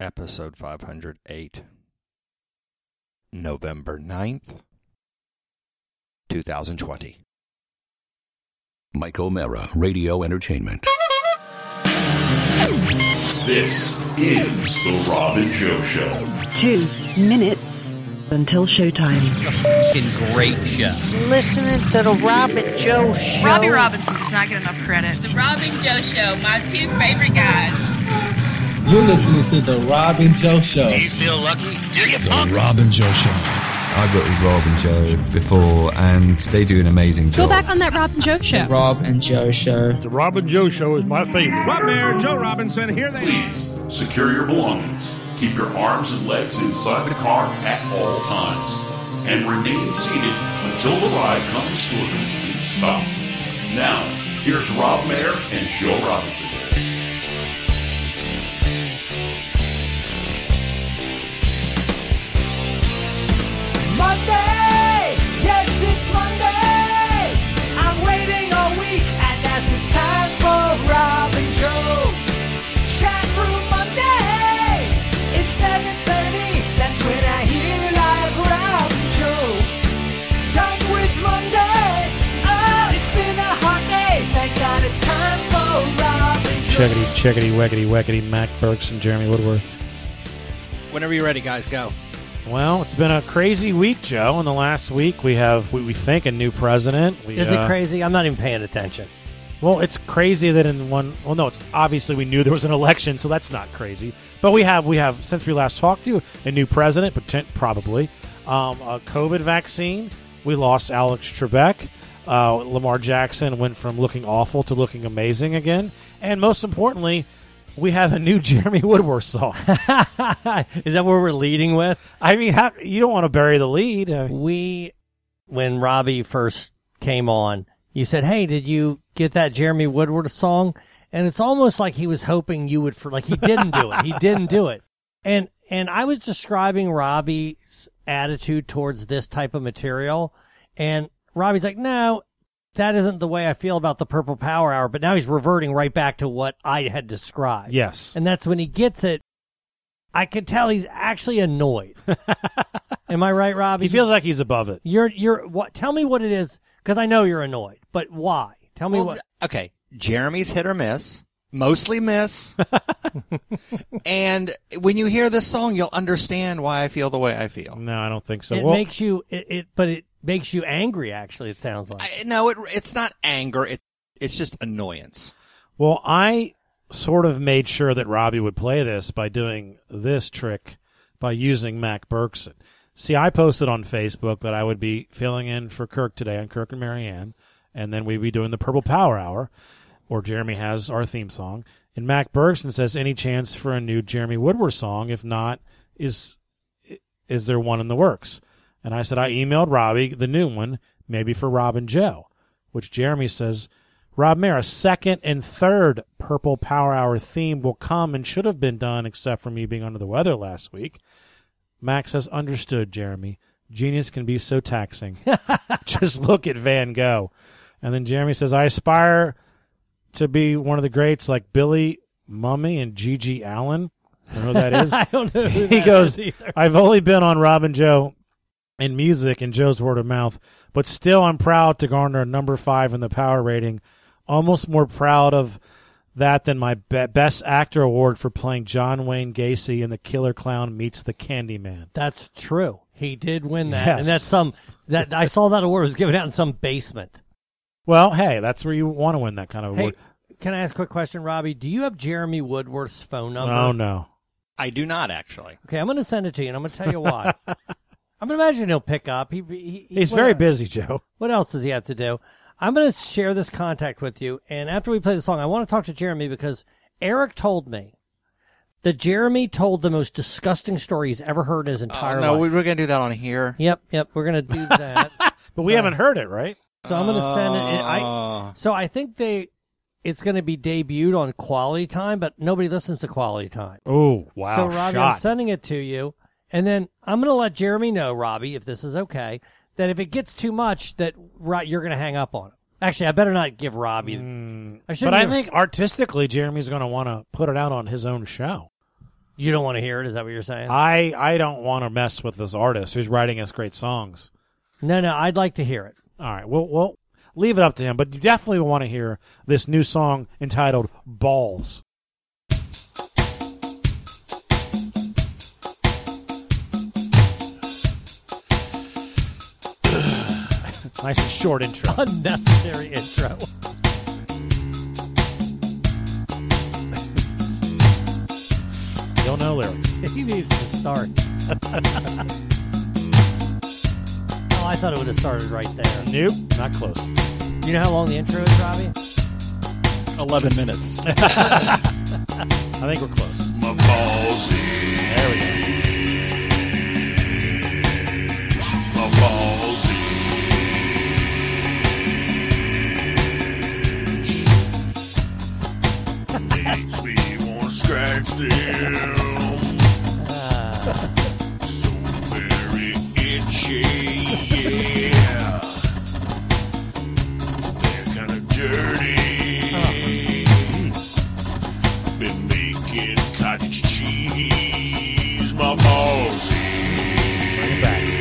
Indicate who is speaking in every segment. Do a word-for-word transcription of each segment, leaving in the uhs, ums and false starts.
Speaker 1: episode five hundred eight, November ninth, twenty twenty.
Speaker 2: Mike O'Mara, Radio Entertainment.
Speaker 3: This is The Rob and Joe Show.
Speaker 4: Two minutes until showtime.
Speaker 5: A fucking great show.
Speaker 6: Listening to The Rob and Joe Show.
Speaker 7: Robbie Robinson does not get enough credit.
Speaker 8: The Rob and Joe Show, my two favorite guys.
Speaker 9: You're listening to The Rob and Joe Show.
Speaker 5: Do you feel lucky? Do you punk?
Speaker 10: The Rob and Joe Show.
Speaker 11: I've worked with Rob and Joe before, and they do an amazing job.
Speaker 12: Go back on that Rob and Joe Show.
Speaker 13: The Rob and Joe Show.
Speaker 10: The Rob and Joe Show is my favorite.
Speaker 14: Rob Mayer, Joe Robinson, here they are.
Speaker 3: Please secure your belongings. Keep your arms and legs inside the car at all times. And remain seated until the ride comes to a complete stop. Now, here's Rob Mayer and Joe Robinson.
Speaker 15: Monday, yes, it's Monday. I'm waiting all week, and as it's time for Rob and Joe. Chat Room Monday, it's seven thirty. That's when I hear live Rob and Joe. Done with Monday. Oh, it's been a hard day. Thank God it's time for Rob and Joe.
Speaker 16: Checkity, checkity, weckity, weckity, Mac Burks and Jeremy Woodworth.
Speaker 1: Whenever you're ready, guys, go.
Speaker 16: Well, it's been a crazy week, Joe. In the last week, we have, we, we think, a new president. We,
Speaker 17: Is
Speaker 16: uh,
Speaker 17: it crazy? I'm not even paying attention.
Speaker 16: Well, it's crazy that in one... Well, no, it's obviously we knew there was an election, so that's not crazy. But we have, we have since we last talked to you, a new president, potent, probably. Um, a COVID vaccine. We lost Alex Trebek. Uh, Lamar Jackson went from looking awful to looking amazing again. And most importantly... we have a new Jeremy Woodworth song.
Speaker 17: Is that what we're leading with?
Speaker 16: I mean, how, you don't want to bury the lead. I mean,
Speaker 17: we, when Robbie first came on, you said, hey, did you get that Jeremy Woodworth song? And it's almost like he was hoping you would, for like he didn't do it. He didn't do it. And and I was describing Robbie's attitude towards this type of material. And Robbie's like, no. That isn't the way I feel about the Purple Power Hour, but now he's reverting right back to what I had described.
Speaker 16: Yes.
Speaker 17: And that's when he gets it. I can tell he's actually annoyed. Am I right, Robbie?
Speaker 16: He feels like he's above it.
Speaker 17: You're, you're, what, tell me what it is, because I know you're annoyed, but why? Tell me
Speaker 1: well,
Speaker 17: what.
Speaker 1: Okay. Jeremy's hit or miss. Mostly miss. And when you hear this song, you'll understand why I feel the way I feel.
Speaker 16: No, I don't think so.
Speaker 17: It
Speaker 16: well,
Speaker 17: makes you, it, it, but it makes you angry, actually, it sounds like.
Speaker 1: I, no, it, it's not anger. It, it's just annoyance.
Speaker 16: Well, I sort of made sure that Robbie would play this by doing this trick by using Mac Berkson. See, I posted on Facebook that I would be filling in for Kirk today on Kirk and Marianne, and then we'd be doing the Purple Power Hour, or Jeremy has our theme song. And Mac Berkson says, any chance for a new Jeremy Woodworth song? If not, is is there one in the works? And I said, I emailed Robbie the new one, maybe for Rob and Joe, which Jeremy says, Rob Mayer, a second and third Purple Power Hour theme will come and should have been done except for me being under the weather last week. Max says, understood, Jeremy. Genius can be so taxing. Just look at Van Gogh. And then Jeremy says, I aspire to be one of the greats like Billy Mummy and Gigi Allen. I don't know who that is.
Speaker 17: I don't know who
Speaker 16: He
Speaker 17: that
Speaker 16: goes,
Speaker 17: is either.
Speaker 16: I've only been on Rob and Joe in music and Joe's word of mouth, but still I'm proud to garner a number five in the power rating. Almost more proud of that than my be- Best Actor award for playing John Wayne Gacy in The Killer Clown Meets the Candyman.
Speaker 17: That's true. He did win that.
Speaker 16: Yes.
Speaker 17: And that's some, that I saw that award was given out in some basement.
Speaker 16: Well, hey, that's where you want to win that kind of
Speaker 17: Hey,
Speaker 16: award.
Speaker 17: can I ask a quick question, Robbie? Do you have Jeremy Woodworth's phone number?
Speaker 16: Oh, no.
Speaker 1: I do not, actually.
Speaker 17: Okay, I'm going to send it to you, and I'm going to tell you why. I'm going to imagine he'll pick up. He, he, he
Speaker 16: He's
Speaker 17: what,
Speaker 16: very busy, Joe.
Speaker 17: What else does he have to do? I'm going to share this contact with you, and after we play the song, I want to talk to Jeremy because Eric told me that Jeremy told the most disgusting story he's ever heard in his entire
Speaker 1: uh, no,
Speaker 17: life.
Speaker 1: No, we're going to do that on here.
Speaker 17: Yep, yep, we're going to do that.
Speaker 16: But we
Speaker 17: so,
Speaker 16: haven't heard it, right?
Speaker 17: So I'm going to send it.
Speaker 1: Uh,
Speaker 17: I, so I think they, it's going to be debuted on Quality Time, but nobody listens to Quality Time.
Speaker 16: Oh, wow.
Speaker 17: So, Robbie,
Speaker 16: shot.
Speaker 17: I'm sending it to you, and then I'm going to let Jeremy know, Robbie, if this is okay, that if it gets too much, that you're going to hang up on it. Actually, I better not give Robbie.
Speaker 16: Mm,
Speaker 17: I
Speaker 16: but I
Speaker 17: give,
Speaker 16: think artistically, Jeremy's going to want to put it out on his own show.
Speaker 17: You don't want to hear it? Is that what you're saying?
Speaker 16: I, I don't want to mess with this artist who's writing us great songs.
Speaker 17: No, no, I'd like to hear it.
Speaker 16: All right, we'll, we'll leave it up to him, but you definitely want to hear this new song entitled Balls. Nice and short intro.
Speaker 17: Unnecessary intro.
Speaker 16: You'll know lyrics.
Speaker 17: He needs to start. Oh, I thought it would have started right there.
Speaker 16: Nope, not close.
Speaker 17: You know how long the intro is, Robbie?
Speaker 1: Eleven minutes.
Speaker 16: I think we're close.
Speaker 3: My balls in.
Speaker 16: There we go.
Speaker 3: My balls in. Makes me want to scratch them.
Speaker 17: Uh.
Speaker 3: So very itchy, yeah. They're kind of dirty. Oh. Been making cottage cheese. My balls.
Speaker 16: Bring it back.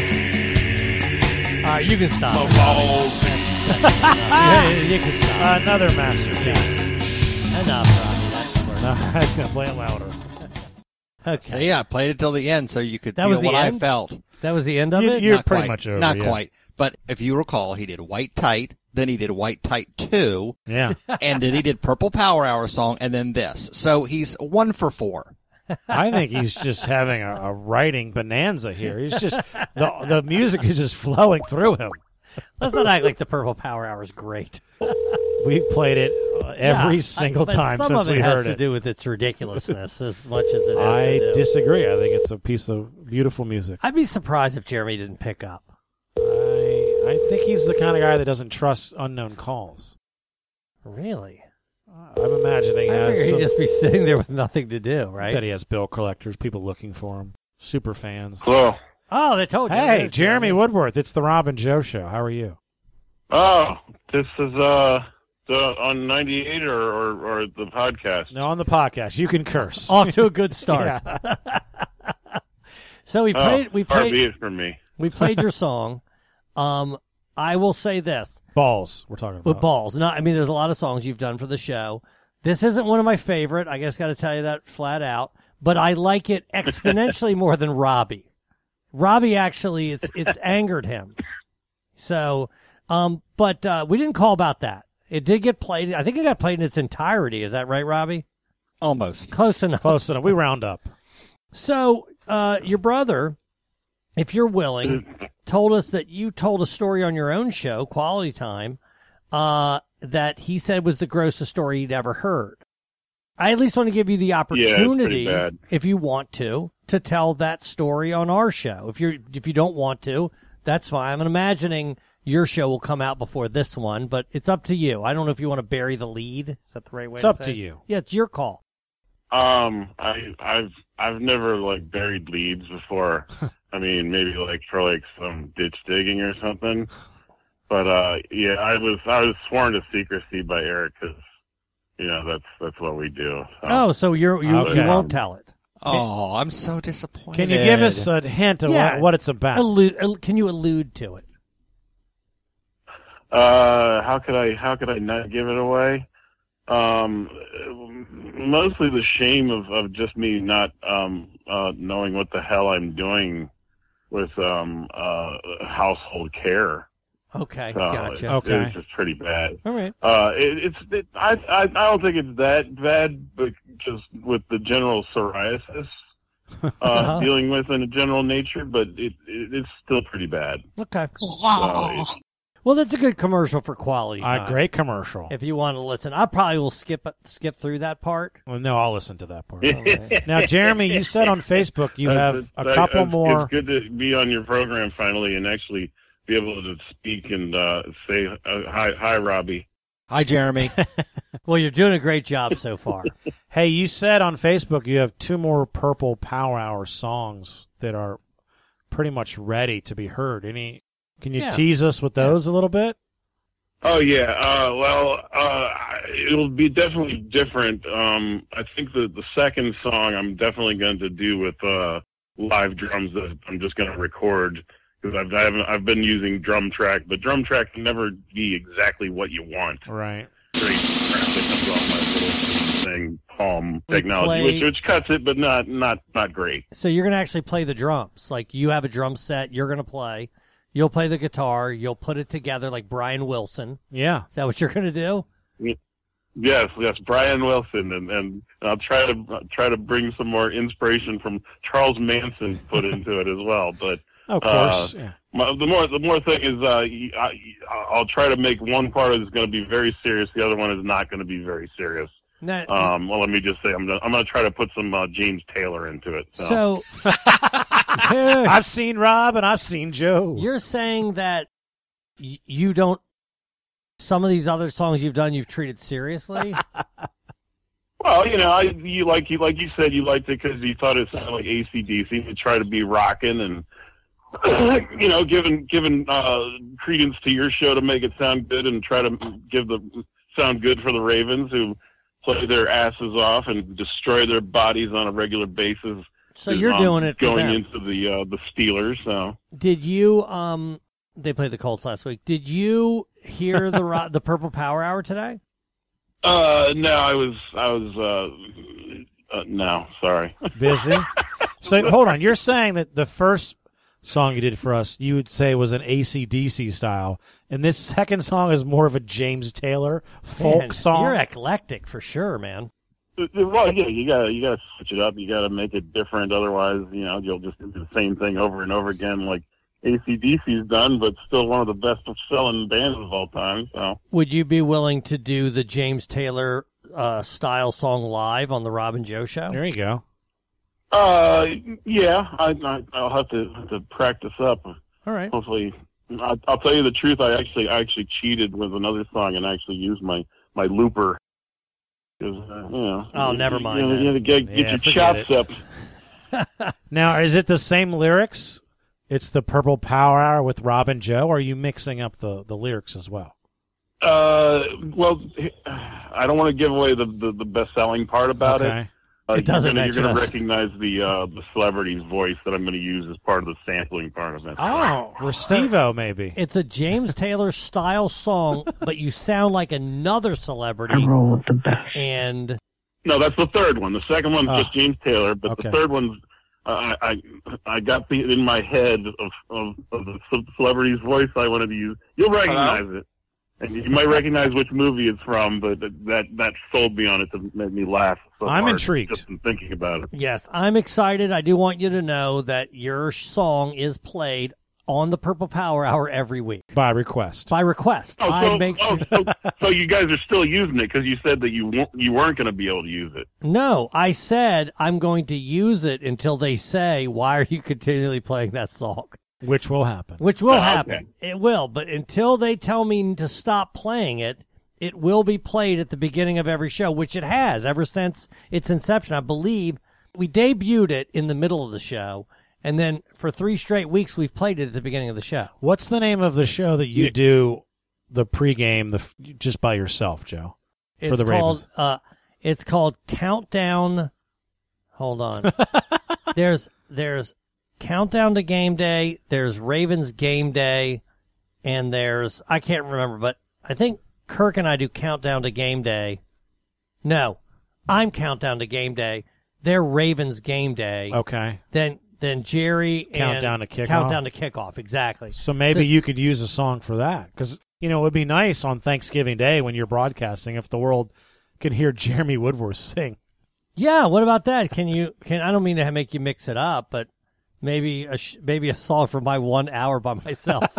Speaker 17: All right, you can stop.
Speaker 3: My balls.
Speaker 17: yeah, you can stop.
Speaker 16: Another masterpiece.
Speaker 17: Enough, Robbie. That's worth.
Speaker 16: No, I was going to play it louder.
Speaker 17: Okay.
Speaker 1: So yeah, I played it till the end so you could
Speaker 17: That
Speaker 1: feel
Speaker 17: was the
Speaker 1: what
Speaker 17: end?
Speaker 1: I felt.
Speaker 17: That was the end of
Speaker 16: You-
Speaker 17: it?
Speaker 16: You're
Speaker 1: Not
Speaker 16: pretty
Speaker 1: quite.
Speaker 16: much over.
Speaker 1: Not
Speaker 16: yeah.
Speaker 1: quite. But if you recall, he did White Tight, then he did White Tight two,
Speaker 16: Yeah.
Speaker 1: and then he did Purple Power Hour song, and then this. So he's one for four.
Speaker 16: I think he's just having a, a writing bonanza here. He's just the the music is just flowing through him.
Speaker 17: Let's not act like the Purple Power Hour is great.
Speaker 16: We've played it uh, every
Speaker 17: Yeah,
Speaker 16: single
Speaker 17: but
Speaker 16: time
Speaker 17: some
Speaker 16: since
Speaker 17: of it
Speaker 16: we
Speaker 17: has
Speaker 16: heard
Speaker 17: to
Speaker 16: it.
Speaker 17: do with its ridiculousness as much as it has
Speaker 16: I
Speaker 17: to do.
Speaker 16: disagree. I think it's a piece of beautiful music.
Speaker 17: I'd be surprised if Jeremy didn't pick up.
Speaker 16: I I think he's the kind of guy that doesn't trust unknown calls.
Speaker 17: Really?
Speaker 16: I'm imagining he
Speaker 17: I
Speaker 16: has
Speaker 17: figure he'd
Speaker 16: some-
Speaker 17: just be sitting there with nothing to do,
Speaker 16: I
Speaker 17: right?
Speaker 16: bet he has bill collectors, people looking for him, super fans.
Speaker 14: Hello.
Speaker 17: Oh, they told you.
Speaker 16: Hey,
Speaker 17: There's
Speaker 16: Jeremy Woodworth, it's the Rob and Joe Show. How are you?
Speaker 14: Oh, this is uh the on ninety-eight or, or or the podcast.
Speaker 16: No, on the podcast. You can curse.
Speaker 17: Off to a good start.
Speaker 16: Yeah.
Speaker 17: So we played.
Speaker 14: Oh,
Speaker 17: we
Speaker 14: far
Speaker 17: played.
Speaker 14: be it from me.
Speaker 17: We played your song. Um, I will say this
Speaker 16: Balls, we're talking about.
Speaker 17: with balls. No, I mean there's a lot of songs you've done for the show. This isn't one of my favorite. I guess got to tell you that flat out. But I like it exponentially more than Robbie. Robbie actually, it's it's angered him. So, um, but uh, we didn't call about that. It did get played. I think it got played in its entirety. Is that right, Robbie?
Speaker 1: Almost.
Speaker 17: Close enough.
Speaker 16: Close enough. We round up.
Speaker 17: So, uh, your brother, if you're willing, told us that you told a story on your own show, Quality Time, uh, that he said was the grossest story he'd ever heard. I at least want to give you the opportunity,
Speaker 14: yeah, it's pretty bad.
Speaker 17: if you want to, to tell that story on our show. If you're, if you don't want to, that's fine. I'm imagining your show will come out before this one, but it's up to you. I don't know if you want to bury the lead. Is that the right way
Speaker 16: It's
Speaker 17: to
Speaker 16: up
Speaker 17: say
Speaker 16: to
Speaker 17: it?
Speaker 16: you.
Speaker 17: Yeah, it's your call.
Speaker 14: Um, I I've I've never like buried leads before. I mean, maybe like for like some ditch digging or something. But uh, yeah, I was I was sworn to secrecy by Eric because you know that's that's what we do. So.
Speaker 17: Oh, so you're, you
Speaker 16: Okay.
Speaker 17: you won't tell it.
Speaker 1: Oh, I'm so disappointed.
Speaker 16: Can you give us a hint of
Speaker 17: Yeah.
Speaker 16: what, what it's about?
Speaker 17: Allude, al- can you allude to it?
Speaker 14: Uh, how could I how could I not give it away? Um, mostly the shame of, of just me not um uh knowing what the hell I'm doing with um uh household care.
Speaker 17: Okay,
Speaker 14: So
Speaker 17: gotcha.
Speaker 14: It,
Speaker 16: Okay.
Speaker 14: it was just pretty bad.
Speaker 17: All right.
Speaker 14: Uh, it, it's it, I, I I don't think it's that bad, but just with the general psoriasis uh,
Speaker 17: Uh-huh.
Speaker 14: dealing with in a general nature, but it, it it's still pretty bad.
Speaker 17: Okay.
Speaker 14: So it-
Speaker 17: Well, that's a good commercial for Quality Time.
Speaker 16: A great commercial.
Speaker 17: If you want to listen, I probably will skip skip through that part.
Speaker 16: Well, no, I'll listen to that part.
Speaker 17: right.
Speaker 16: Now, Jeremy, you said on Facebook you have
Speaker 14: It's-
Speaker 16: a
Speaker 14: it's-
Speaker 16: couple
Speaker 14: it's,
Speaker 16: more.
Speaker 14: It's good to be on your program finally and actually be able to speak and uh, say uh, hi, hi, Robbie.
Speaker 1: Hi, Jeremy.
Speaker 17: Well, you're doing a great job so far.
Speaker 16: Hey, you said on Facebook you have two more Purple Power Hour songs that are pretty much ready to be heard. Any? Can you
Speaker 17: Yeah.
Speaker 16: tease us with those a little bit?
Speaker 14: Oh yeah. Uh, well, uh, it'll be definitely different. Um, I think the the second song I'm definitely going to do with uh, live drums that I'm just going to record because I've I haven't, I've been using drum track, but drum track can never be exactly what you want.
Speaker 16: Right.
Speaker 14: Straight crap that comes off my little thing, palm
Speaker 17: We
Speaker 14: technology,
Speaker 17: play-
Speaker 14: which, which cuts it, but not not not great.
Speaker 17: So you're going to actually play the drums. Like you have a drum set, you're going to play. You'll play the guitar. You'll put it together like Brian Wilson.
Speaker 16: Yeah.
Speaker 17: Is that what you're going to do?
Speaker 14: Yes, yes, Brian Wilson, and, and I'll try to I'll try to bring some more inspiration from Charles Manson put into it as well. But
Speaker 16: of course,
Speaker 14: uh,
Speaker 16: yeah.
Speaker 14: my, the more the more thing is, uh, I, I'll try to make one part is going to be very serious, the other one is not going to be very serious.
Speaker 17: No,
Speaker 14: um, well, let me just say, I'm gonna, I'm going to try to put some uh, James Taylor into it. So,
Speaker 17: So
Speaker 16: I've seen Rob and I've seen Joe.
Speaker 17: you're saying that y- you don't. Some of these other songs you've done, you've treated seriously.
Speaker 14: well, you know, I, you like you like you said, you liked it because you thought it sounded like A C D C. You try to be rocking and you know, giving giving uh, credence to your show to make it sound good and try to give the sound good for the Ravens who play their asses off and destroy their bodies on a regular basis.
Speaker 17: So you're
Speaker 14: um,
Speaker 17: doing it for
Speaker 14: going
Speaker 17: them.
Speaker 14: into the uh, the Steelers. So
Speaker 17: Did you? Um, they played the Colts last week. Did you hear the ro- the Purple Power Hour today?
Speaker 14: uh, no, I was I was uh, uh, no, sorry,
Speaker 16: Busy. So hold on. You're saying that the first song you did for us, you would say was an A C D C style, and this second song is more of a James Taylor folk
Speaker 17: Man,
Speaker 16: song.
Speaker 17: You're eclectic for sure, man.
Speaker 14: Well, yeah, you gotta you gotta switch it up. You gotta make it different. Otherwise, you know, you'll just do the same thing over and over again, like A C D C's done, but still one of the best selling bands of all time. So,
Speaker 17: Would you be willing to do the James Taylor uh, style song live on the Rob and Joe show?
Speaker 16: There you go.
Speaker 14: uh, yeah, I, I I'll have to have to practice up.
Speaker 17: All right.
Speaker 14: Hopefully, I, I'll tell you the truth. I actually I actually cheated with another song and actually used my my looper. 'Cause, uh, you know,
Speaker 17: Oh, never mind
Speaker 14: You, know,
Speaker 17: then.
Speaker 14: you gotta get, get
Speaker 16: Yeah,
Speaker 14: your
Speaker 16: forget
Speaker 14: chops
Speaker 16: it.
Speaker 14: up.
Speaker 16: Now, is it the same lyrics? It's the Purple Power Hour with Rob and Joe, or are you mixing up the, the lyrics as well?
Speaker 14: Uh, well, I don't want to give away the, the, the best selling part about
Speaker 16: Okay.
Speaker 14: it. Uh,
Speaker 17: It doesn't
Speaker 14: You're
Speaker 17: mention
Speaker 14: going to
Speaker 17: us.
Speaker 14: recognize the uh, the celebrity's voice that I'm going to use as part of the sampling part of it.
Speaker 16: Oh, Restivo, maybe.
Speaker 17: It's a James Taylor style song, but you sound like another celebrity.
Speaker 4: I roll with the best.
Speaker 17: And
Speaker 14: No, that's the third one. The second one's
Speaker 16: Oh.
Speaker 14: just James Taylor, but
Speaker 16: Okay.
Speaker 14: the third one's uh, I I I got the in my head of of, of the ce- celebrity's voice I wanted to use. You'll recognize it, and you might recognize which movie it's from. But that that sold me on it to make me laugh. So
Speaker 16: I'm
Speaker 14: hard
Speaker 16: intrigued.
Speaker 14: just in thinking about it.
Speaker 17: yes, I'm excited. I do want you to know that your song is played on the Purple Power Hour every week
Speaker 16: By request.
Speaker 17: by request.
Speaker 14: Oh,
Speaker 17: I
Speaker 14: so,
Speaker 17: make
Speaker 14: oh,
Speaker 17: sure.
Speaker 14: so, so you guys are still using it because you said that you won't, you weren't going to be able to use it.
Speaker 17: No, I said I'm going to use it until they say, "Why are you continually playing that song?"
Speaker 16: Which will happen.
Speaker 17: Which will
Speaker 14: Oh, okay.
Speaker 17: happen. It will, but until they tell me to stop playing it, it will be played at the beginning of every show, which it has ever since its inception. I believe we debuted it in the middle of the show, and then for three straight weeks we've played it at the beginning of the show.
Speaker 16: What's the name of the show that you
Speaker 14: Yeah.
Speaker 16: do the pregame the just by yourself, Joe?
Speaker 17: It's
Speaker 16: For the
Speaker 17: called
Speaker 16: Ravens.
Speaker 17: uh it's called Countdown. Hold on. there's there's Countdown to Game Day, there's Ravens Game Day, and there's I can't remember, but I think Kirk and I do Countdown to Game Day. No, I'm Countdown to Game Day. They're Ravens Game Day.
Speaker 16: Okay.
Speaker 17: Then then Jerry and
Speaker 16: Countdown to Kickoff?
Speaker 17: Countdown to Kickoff, exactly.
Speaker 16: So maybe
Speaker 17: So-
Speaker 16: you could use a song for that. Because, you know, it would be nice on Thanksgiving Day when you're broadcasting if the world could hear Jeremy Woodworth sing.
Speaker 17: Yeah, what about that? Can you can I don't mean to make you mix it up, but maybe a sh- maybe a song for my one hour by myself.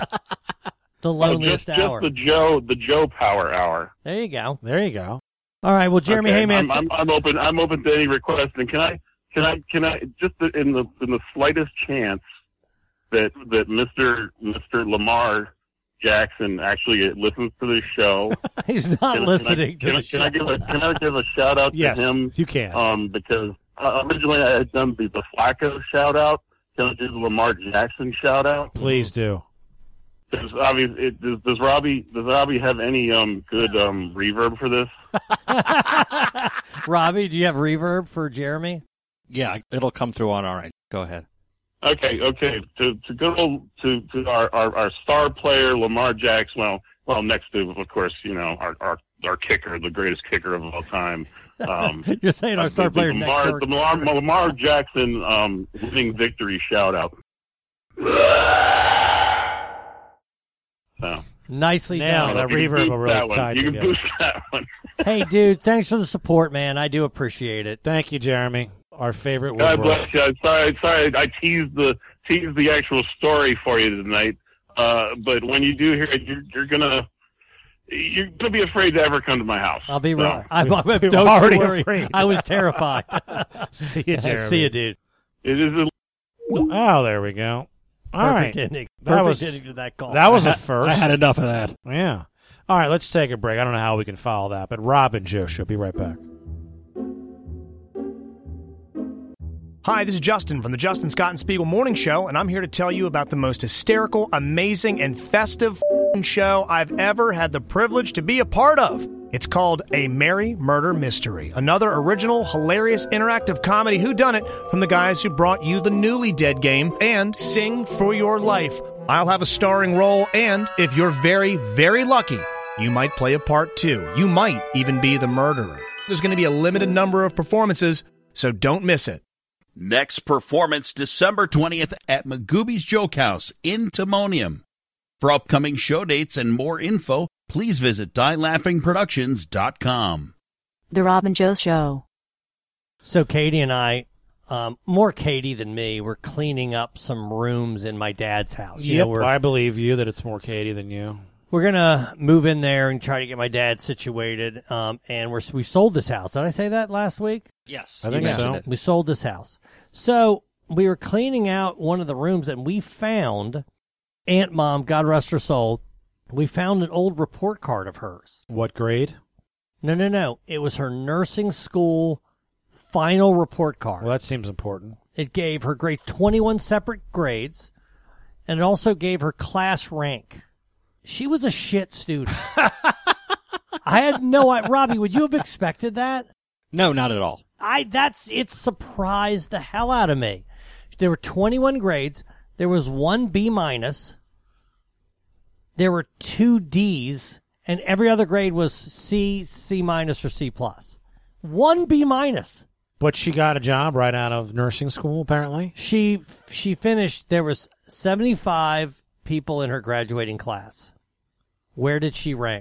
Speaker 17: The
Speaker 14: Oh,
Speaker 17: loneliest
Speaker 14: just,
Speaker 17: hour.
Speaker 14: just the Joe the Joe Power Hour.
Speaker 17: There you go.
Speaker 16: There you go.
Speaker 17: All right, well, Jeremy
Speaker 14: Okay,
Speaker 17: Hayman.
Speaker 14: I'm, I'm, I'm open. I'm open to any request. And can I, can I, can I, just in the in the slightest chance that that Mister Mister Lamar Jackson actually listens to this show,
Speaker 17: He's not
Speaker 14: can,
Speaker 17: listening
Speaker 14: can I,
Speaker 17: to
Speaker 14: can
Speaker 17: the
Speaker 14: I,
Speaker 17: show.
Speaker 14: Can I give a Can I give a shout out
Speaker 16: Yes,
Speaker 14: to him?
Speaker 16: you can.
Speaker 14: Um, because uh, originally I had done the, the Flacco shout out. Can I do the Lamar Jackson shout out?
Speaker 16: Please do.
Speaker 14: Does Robbie, it, does, does Robbie does Robbie have any um good um reverb for this?
Speaker 17: Robbie, do you have reverb for Jeremy?
Speaker 1: Yeah, it'll come through on all right. Go ahead.
Speaker 14: Okay, okay. To to go to to our, our, our star player Lamar Jackson. Well, well, next to of course you know our our, our kicker, the greatest kicker of all time. Um,
Speaker 17: You're saying our star
Speaker 14: the,
Speaker 17: player
Speaker 14: the
Speaker 17: next
Speaker 14: Lamar,
Speaker 17: door.
Speaker 14: the Lamar, Lamar Jackson um, winning victory shout out. So.
Speaker 17: Nicely
Speaker 16: Now
Speaker 17: done.
Speaker 16: that reverb will really tie
Speaker 14: You can
Speaker 16: together.
Speaker 14: boost that one.
Speaker 17: Hey, dude, thanks for the support, man. I do appreciate it.
Speaker 16: Thank you, Jeremy. Our favorite
Speaker 14: God
Speaker 16: Woodworth.
Speaker 14: bless you. Sorry, sorry, I teased the teased the actual story for you tonight. Uh, but when you do hear it, you're, you're gonna you're gonna be afraid to ever come to my house.
Speaker 17: I'll be
Speaker 14: So,
Speaker 17: right. I'm, I'm,
Speaker 16: we were
Speaker 17: don't
Speaker 16: already
Speaker 17: worry.
Speaker 16: afraid.
Speaker 17: I was terrified.
Speaker 16: See you, Jeremy.
Speaker 17: See you, dude.
Speaker 14: It is a
Speaker 16: Oh, there we go. All
Speaker 17: Perfect
Speaker 16: right.
Speaker 17: ending.
Speaker 16: That
Speaker 17: Perfect
Speaker 16: was
Speaker 17: ending to that call.
Speaker 16: That was
Speaker 1: I
Speaker 16: a
Speaker 1: had-
Speaker 16: first.
Speaker 1: I had enough of that.
Speaker 16: Yeah. All right, let's take a break. I don't know how we can follow that, but Rob and Joe Show. Be right back.
Speaker 12: Hi, this is Justin from the Justin Scott and Spiegel Morning Show, and I'm here to tell you about the most hysterical, amazing, and festive f***ing show I've ever had the privilege to be a part of. It's called A Merry Murder Mystery, another original, hilarious, interactive comedy whodunit from the guys who brought you the Newly Dead game and Sing for Your Life. I'll have a starring role, and if you're very, very lucky, you might play a part too. You might even be the murderer. There's going to be a limited number of performances, so don't miss it.
Speaker 13: Next performance December twentieth at Magooby's Joke House in Timonium. For upcoming show dates and more info, please visit die laughing productions dot com.
Speaker 18: The Rob and Joe Show.
Speaker 17: So Katie and I, um, more Katie than me, we're cleaning up some rooms in my dad's house. You
Speaker 16: Yep,
Speaker 17: know, we're,
Speaker 16: I believe you that it's more Katie than you.
Speaker 17: We're going to move in there and try to get my dad situated. Um, and we're, we sold this house. Did I say that last week?
Speaker 1: Yes.
Speaker 16: I think
Speaker 1: you
Speaker 16: so.
Speaker 1: mentioned it.
Speaker 17: We sold this house. So we were cleaning out one of the rooms and we found Aunt Mom, God rest her soul. We found an old report card of hers.
Speaker 16: What grade?
Speaker 17: No, no, no. It was her nursing school final report card.
Speaker 16: Well, that seems important.
Speaker 17: It gave her grade twenty-one separate grades, and it also gave her class rank. She was a shit student. I had no idea. Robbie, would you have expected that?
Speaker 1: No, not at all.
Speaker 17: I that's it surprised the hell out of me. There were twenty-one grades. There was one B minus. There were two D's, and every other grade was C, C minus, or C plus. One B minus.
Speaker 16: But she got a job right out of nursing school, apparently.
Speaker 17: She she finished. There was seventy-five people in her graduating class. Where did she rank?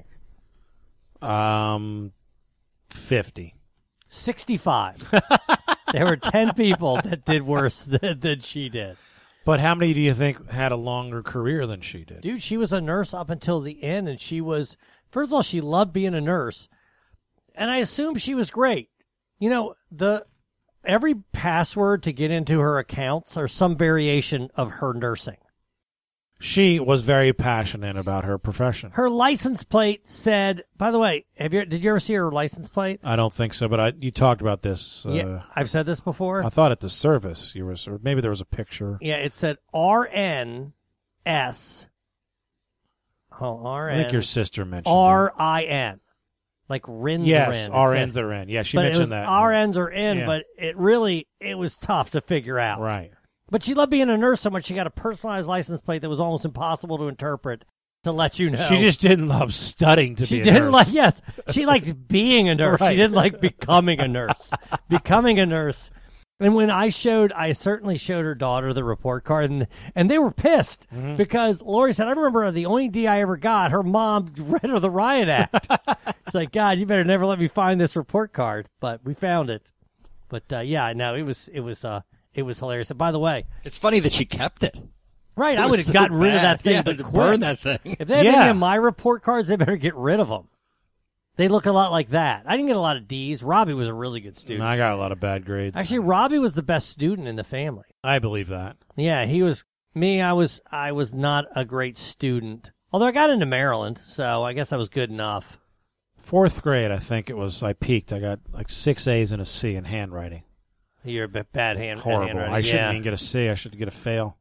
Speaker 16: Um, fifty.
Speaker 17: sixty-five. There were ten people that did worse than, than she did.
Speaker 16: But how many do you think had a longer career than she did?
Speaker 17: Dude, she was a nurse up until the end, and she was, first of all, she loved being a nurse, and I assume she was great. You know, the every password to get into her accounts are some variation of her nursing.
Speaker 16: She was very passionate about her profession.
Speaker 17: Her license plate said, by the way, have you did you ever see her license plate?
Speaker 16: I don't think so, but I you talked about this. Uh,
Speaker 17: Yeah, I've said this before.
Speaker 16: I thought at the service you were, or maybe there was a picture.
Speaker 17: Yeah, it said R N S. Oh, R N.
Speaker 16: I think your sister mentioned
Speaker 17: R I N. Like Rins
Speaker 16: yes,
Speaker 17: are in.
Speaker 16: R Ns are in. Yeah, she
Speaker 17: but
Speaker 16: mentioned
Speaker 17: it was
Speaker 16: that.
Speaker 17: R Ns are in,
Speaker 16: Yeah.
Speaker 17: but it really, it was tough to figure out.
Speaker 16: Right.
Speaker 17: But she loved being a nurse so much she got a personalized license plate that was almost impossible to interpret to let you know.
Speaker 16: She just didn't love studying to
Speaker 17: she
Speaker 16: be a
Speaker 17: didn't
Speaker 16: nurse.
Speaker 17: like, yes, she liked being a nurse.
Speaker 16: Right.
Speaker 17: She didn't like becoming a nurse. Becoming a nurse. And when I showed, I certainly showed her daughter the report card, and and they were pissed
Speaker 16: Mm-hmm.
Speaker 17: because Lori said, I remember the only D I ever got, her mom read her the riot act. It's like, God, you better never let me find this report card. But we found it. But uh, yeah, no, it was it was uh, it was hilarious. And by the way,
Speaker 1: It's funny that she kept it.
Speaker 17: right,
Speaker 1: It
Speaker 17: I
Speaker 1: was
Speaker 17: would have
Speaker 1: so
Speaker 17: gotten rid of
Speaker 1: bad.
Speaker 17: that thing.
Speaker 1: Yeah,
Speaker 17: but
Speaker 1: to
Speaker 17: quick.
Speaker 1: burn that thing.
Speaker 17: If they have
Speaker 16: Yeah.
Speaker 17: any of my report cards, they better get rid of them. They look a lot like that. I didn't get a lot of D's. Robbie was a really good student.
Speaker 16: I got a lot of bad grades.
Speaker 17: Actually, Robbie was the best student in the family.
Speaker 16: I believe that.
Speaker 17: Yeah, he was. Me, I was. I was not a great student. Although I got into Maryland, so I guess I was good enough.
Speaker 16: Fourth grade, I think it was. I peaked. I got like six A's and a C in handwriting.
Speaker 17: You're a bit bad hand.
Speaker 16: Horrible.
Speaker 17: handwriting.
Speaker 16: I shouldn't
Speaker 17: yeah.
Speaker 16: even get a C. I should get a fail.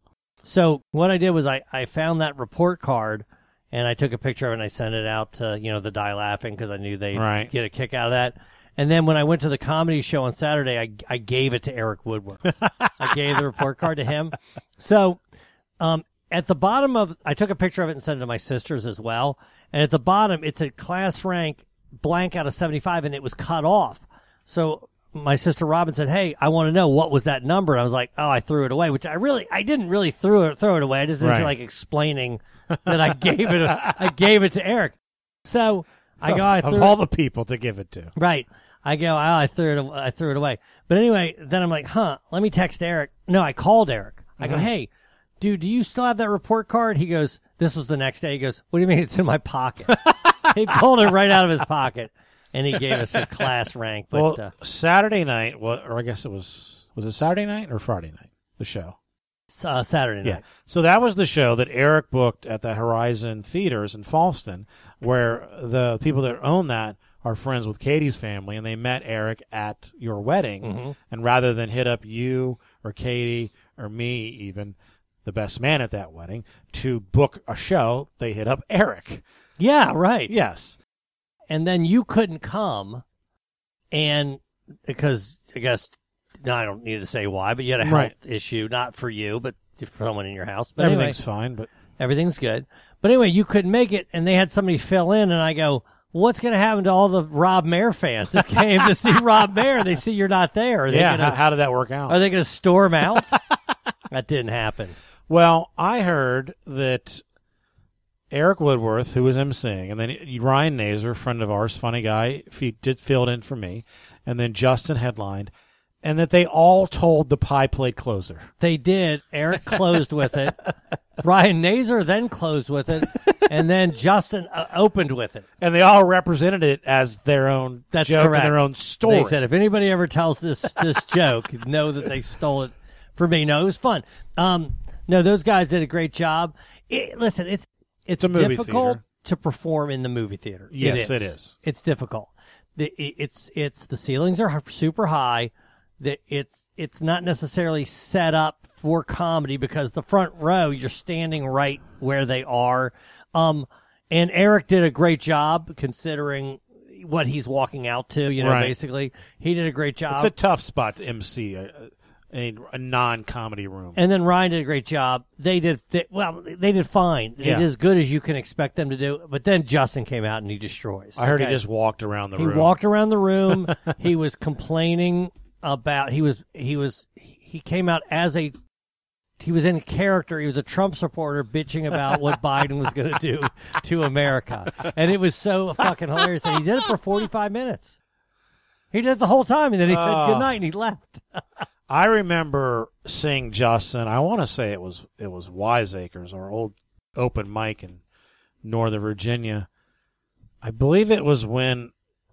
Speaker 17: So what I did was I, I found that report card, and I took a picture of it, and I sent it out to, you know, the Die Laughing, because I knew they'd
Speaker 16: right.
Speaker 17: get a kick out of that. And then when I went to the comedy show on Saturday, I, I gave it to Eric Woodworth. I gave the report card to him. So um, at the bottom of, I took a picture of it and sent it to my sisters as well. And at the bottom, it's a class rank blank out of seventy-five, and it was cut off. So my sister Robin said, hey, I want to know what was that number. And I was like, oh, I threw it away, which I really, I didn't really throw it, throw it away. I just didn't
Speaker 16: right.
Speaker 17: feel like explaining that I gave it, I gave it to Eric. So I go, I
Speaker 16: of
Speaker 17: threw
Speaker 16: all
Speaker 17: it,
Speaker 16: the people to give it to.
Speaker 17: right. I go, oh, I threw it, I threw it away. But anyway, then I'm like, huh, let me text Eric. No, I called Eric. I go,
Speaker 16: Mhm.
Speaker 17: hey, dude, do you still have that report card? He goes, this was the next day. He goes, what do you mean it's in my pocket? He pulled it right out of his pocket. And he gave us a class rank. But,
Speaker 16: well,
Speaker 17: uh,
Speaker 16: Saturday night, well, or I guess it was, was it Saturday night or Friday night, the show?
Speaker 17: Uh, Saturday night.
Speaker 16: Yeah. So that was the show that Eric booked at the Horizon Theaters in Falston, where the people that own that are friends with Katie's family, and they met Eric at your wedding.
Speaker 17: Mm-hmm.
Speaker 16: And rather than hit up you or Katie or me, even, the best man at that wedding, to book a show, they hit up Eric.
Speaker 17: Yeah, right.
Speaker 16: Yes.
Speaker 17: And then you couldn't come, and because I guess no, I don't need to say why, but you had a health
Speaker 16: Right.
Speaker 17: issue, not for you, but for someone in your house. But
Speaker 16: Everything's
Speaker 17: anyway,
Speaker 16: fine, but
Speaker 17: everything's good. But anyway, you couldn't make it, and they had somebody fill in, and I go, what's going to happen to all the Rob Mayer fans that came to see Rob Mayer? They see you're not there. Are they
Speaker 16: yeah,
Speaker 17: gonna,
Speaker 16: how, how did that work out?
Speaker 17: Are they going to storm out? That didn't happen.
Speaker 16: Well, I heard that Eric Woodworth, who was emceeing, and then Ryan Nazer, friend of ours, funny guy, he did filled in for me, and then Justin headlined, and that they all told the pie plate closer.
Speaker 17: They did. Eric closed with it. Ryan Nazer then closed with it, and then Justin uh, opened with it.
Speaker 16: And they all represented it as their own
Speaker 17: That's
Speaker 16: joke
Speaker 17: correct.
Speaker 16: and their own story.
Speaker 17: They said, if anybody ever tells this this joke, know that they stole it for me. No, it was fun. Um, no, those guys did a great job. It, listen, it's it's,
Speaker 16: It's a movie
Speaker 17: difficult
Speaker 16: theater.
Speaker 17: to perform in the movie theater.
Speaker 16: Yes,
Speaker 17: it
Speaker 16: it
Speaker 17: is.
Speaker 16: is.
Speaker 17: It's difficult. The, it, it's it's the ceilings are super high. That it's it's not necessarily set up for comedy because the front row you're standing right where they are. Um, and Eric did a great job considering what he's walking out to. You know,
Speaker 16: Right.
Speaker 17: basically he did a great job.
Speaker 16: It's a tough spot to emcee a, a, a non-comedy room.
Speaker 17: And then Ryan did a great job. They did th- well. They did fine. They
Speaker 16: Yeah.
Speaker 17: did as good as you can expect them to do. But then Justin came out and he destroys.
Speaker 16: I heard
Speaker 17: okay?
Speaker 16: he just walked around the
Speaker 17: he
Speaker 16: room.
Speaker 17: He walked around the room. He was complaining about. He was. He was. He came out as a. He was in a character. He was a Trump supporter bitching about what Biden was going to do to America, and it was so fucking hilarious. And he did it for forty-five minutes. He did it the whole time, and then he said
Speaker 16: Oh.
Speaker 17: good night, and he left.
Speaker 16: I remember seeing Justin. I want to say it was it was Wiseacres, our old open mic in Northern Virginia. I believe it was when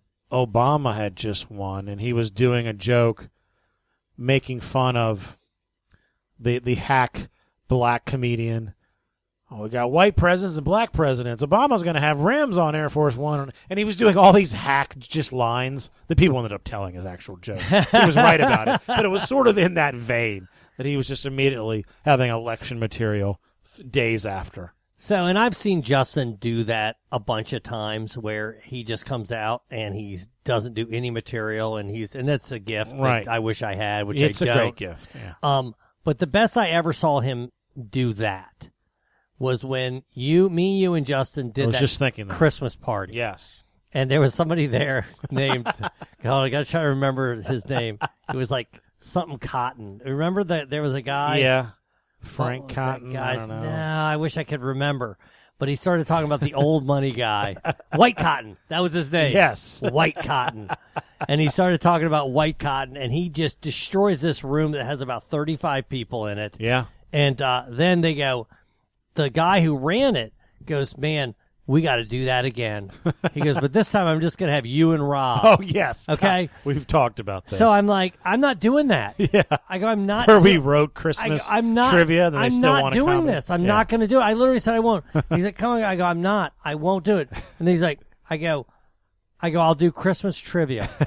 Speaker 16: Obama had just won, and he was doing a joke making fun of the the hack black comedian. Oh, we got white presidents and black presidents. Obama's going to have rims on Air Force One. And he was doing all these hack just lines that people ended up telling his actual joke. He was right about it. But it was sort of in that vein that he was just immediately having election material days after.
Speaker 17: So, and I've seen Justin do that a bunch of times where he just comes out and he doesn't do any material, and he's and that's a gift
Speaker 16: Right.
Speaker 17: that I wish I had, which
Speaker 16: It's
Speaker 17: I
Speaker 16: a
Speaker 17: don't.
Speaker 16: great gift, yeah.
Speaker 17: Um, but the best I ever saw him do that was when you, me, you, and Justin did
Speaker 16: I was
Speaker 17: that
Speaker 16: just thinking that.
Speaker 17: Christmas party.
Speaker 16: Yes.
Speaker 17: And there was somebody there named, God, I got to try to remember his name. It was like something Cotton. Remember that there was a guy?
Speaker 16: Yeah. Frank
Speaker 17: What was
Speaker 16: Cotton.
Speaker 17: that
Speaker 16: I
Speaker 17: guy's-
Speaker 16: don't know.
Speaker 17: No, I wish I could remember. But he started talking about the old money guy. White Cotton. That was his name.
Speaker 16: Yes.
Speaker 17: White Cotton. And he started talking about White Cotton, and he just destroys this room that has about thirty-five people in it.
Speaker 16: Yeah.
Speaker 17: And uh, then they go, the guy who ran it goes, man, we got to do that again. He goes, but this time I'm just going to have you and Rob.
Speaker 16: Oh, yes.
Speaker 17: Okay.
Speaker 16: We've talked about this.
Speaker 17: So I'm like, I'm not doing that.
Speaker 16: Yeah.
Speaker 17: I go, I'm not.
Speaker 16: Where we wrote Christmas
Speaker 17: I, I'm not,
Speaker 16: trivia, then they
Speaker 17: I'm
Speaker 16: still
Speaker 17: not
Speaker 16: want to
Speaker 17: doing
Speaker 16: comment.
Speaker 17: this. I'm
Speaker 16: Yeah.
Speaker 17: not going to do it. I literally said I won't. He's like, come on. I go, I'm not. I won't do it. And he's like, I go, I go, I'll do Christmas trivia.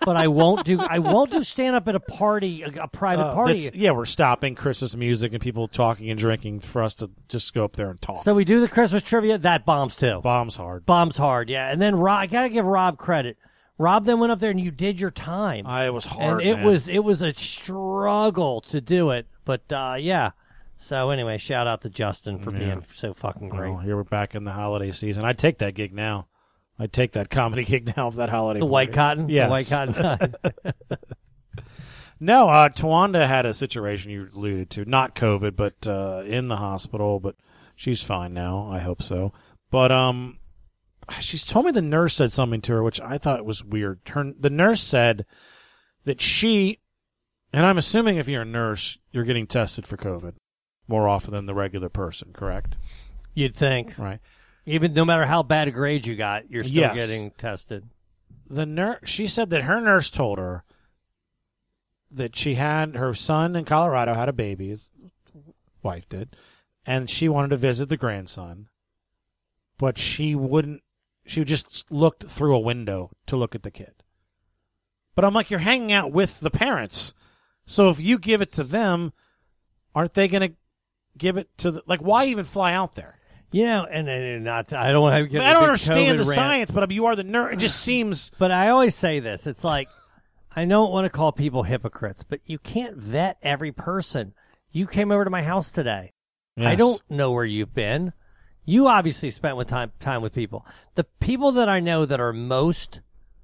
Speaker 17: but I won't do I won't do stand up at a party, a, a private
Speaker 16: Uh,
Speaker 17: party.
Speaker 16: that's- yeah, we're stopping Christmas music and people talking and drinking for us to just go up there and talk.
Speaker 17: So we do the Christmas trivia. That bombs too.
Speaker 16: Bombs hard.
Speaker 17: Bombs hard, yeah. And then Rob, I gotta give Rob credit. Rob then went up there and you did your time.
Speaker 16: I it was hard.
Speaker 17: and it
Speaker 16: man.
Speaker 17: was it was a struggle to do it, but uh, yeah. So anyway, shout out to Justin for
Speaker 16: Yeah.
Speaker 17: being so fucking great.
Speaker 16: Well, here we're back in the holiday season. I'd take that gig now. I'd take that comedy gig now of that holiday.
Speaker 17: The
Speaker 16: party.
Speaker 17: white cotton,
Speaker 16: Yes.
Speaker 17: the white cotton time.
Speaker 16: No, uh, Tawanda had a situation you alluded to, not COVID, but uh, in the hospital. But she's fine now. I hope so. But um, she's told me the nurse said something to her, which I thought was weird. Her, the nurse said that she, and I'm assuming if you're a nurse, you're getting tested for COVID more often than the regular person, correct?
Speaker 17: You'd think,
Speaker 16: right?
Speaker 17: Even no matter how bad a grade you got, you're still
Speaker 16: Yes.
Speaker 17: getting tested.
Speaker 16: The nurse, she said that her nurse told her that she had her son in Colorado had a baby, his wife did, and she wanted to visit the grandson, but she wouldn't. She just looked through a window to look at the kid. But I'm like, you're hanging out with the parents, so if you give it to them, aren't they going to give it to the, like? Why even fly out there?
Speaker 17: You know, and, and not. I don't want to get.
Speaker 16: I don't
Speaker 17: a big
Speaker 16: understand
Speaker 17: COVID
Speaker 16: the
Speaker 17: rant.
Speaker 16: science, but you are the nurse. It just seems.
Speaker 17: But I always say this. It's like, I don't want to call people hypocrites, but you can't vet every person. You came over to my house today.
Speaker 16: Yes.
Speaker 17: I don't know where you've been. You obviously spent with time time with people. The people that I know that are most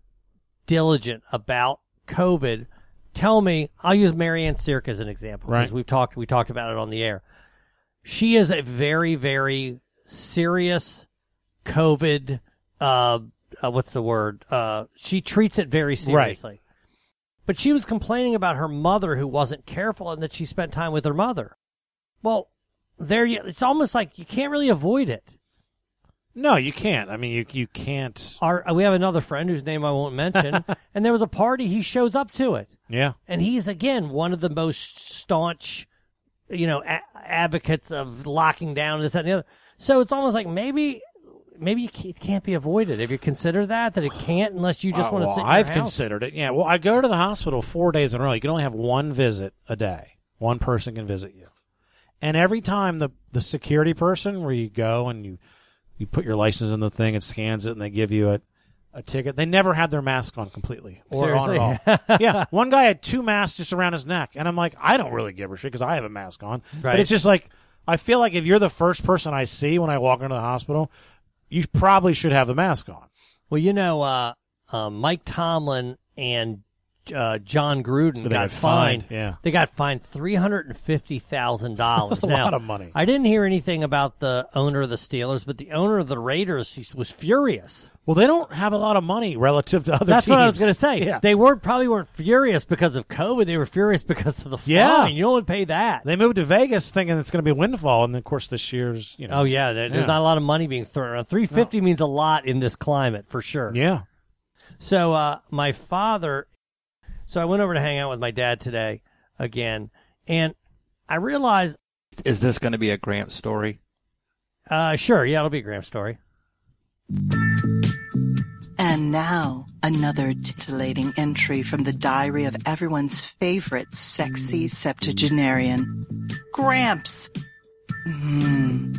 Speaker 17: diligent about COVID tell me. I'll use Marianne Sirk as an example because
Speaker 16: Right.
Speaker 17: we've talked we talked about it on the air. She is a very very serious COVID. Uh, uh, what's the word? Uh, she treats it very seriously.
Speaker 16: Right.
Speaker 17: But she was complaining about her mother who wasn't careful and that she spent time with her mother. Well, there you, it's almost like you can't really avoid it.
Speaker 16: No, you can't. I mean, you you can't.
Speaker 17: Our, we have another friend whose name I won't mention, and there was a party. He shows up to it.
Speaker 16: Yeah.
Speaker 17: And he's, again, one of the most staunch, you know, a- advocates of locking down this, that, and the other. So it's almost like maybe maybe you can't, it can't be avoided. Have you considered that, that it can't unless you just
Speaker 16: Uh,
Speaker 17: want to
Speaker 16: well,
Speaker 17: sit in your
Speaker 16: I've
Speaker 17: house?
Speaker 16: considered it. Yeah. Well, I go to the hospital four days in a row. You can only have one visit a day. One person can visit you. And every time the, the security person where you go and you, you put your license in the thing, it scans it, and they give you a, a ticket, they never had their mask on completely or
Speaker 17: Seriously?
Speaker 16: on at all. Yeah. One guy had two masks just around his neck. And I'm like, I don't really give a shit because I have a mask on.
Speaker 17: Right.
Speaker 16: But it's just like, I feel like if you're the first person I see when I walk into the hospital, you probably should have the mask on.
Speaker 17: Well, you know, uh, uh, Mike Tomlin and uh, John Gruden
Speaker 16: They
Speaker 17: got
Speaker 16: got
Speaker 17: fined.
Speaker 16: fined, yeah.
Speaker 17: They got fined three hundred and fifty thousand dollars.
Speaker 16: That's a lot of money.
Speaker 17: I didn't hear anything about the owner of the Steelers, but the owner of the Raiders he was furious.
Speaker 16: Well, they don't have a lot of money relative to other
Speaker 17: That's
Speaker 16: teams.
Speaker 17: what I was going to say.
Speaker 16: Yeah.
Speaker 17: They weren't probably weren't furious because of COVID. They were furious because of the fine.
Speaker 16: Yeah.
Speaker 17: You don't want to pay that.
Speaker 16: They moved to Vegas thinking it's going to be a windfall, and then, of course, this year's, you know.
Speaker 17: Oh yeah, there, there's
Speaker 16: Yeah.
Speaker 17: not a lot of money being thrown around. Three fifty means a lot in this climate for sure.
Speaker 16: Yeah.
Speaker 17: So uh, my father, so I went over to hang out with my dad today again, and I realized.
Speaker 1: Is this going to be a Gramp story?
Speaker 17: Uh, sure, yeah, it'll be a Graham story.
Speaker 19: And now, another titillating entry from the diary of everyone's favorite sexy septuagenarian, Gramps. Mm.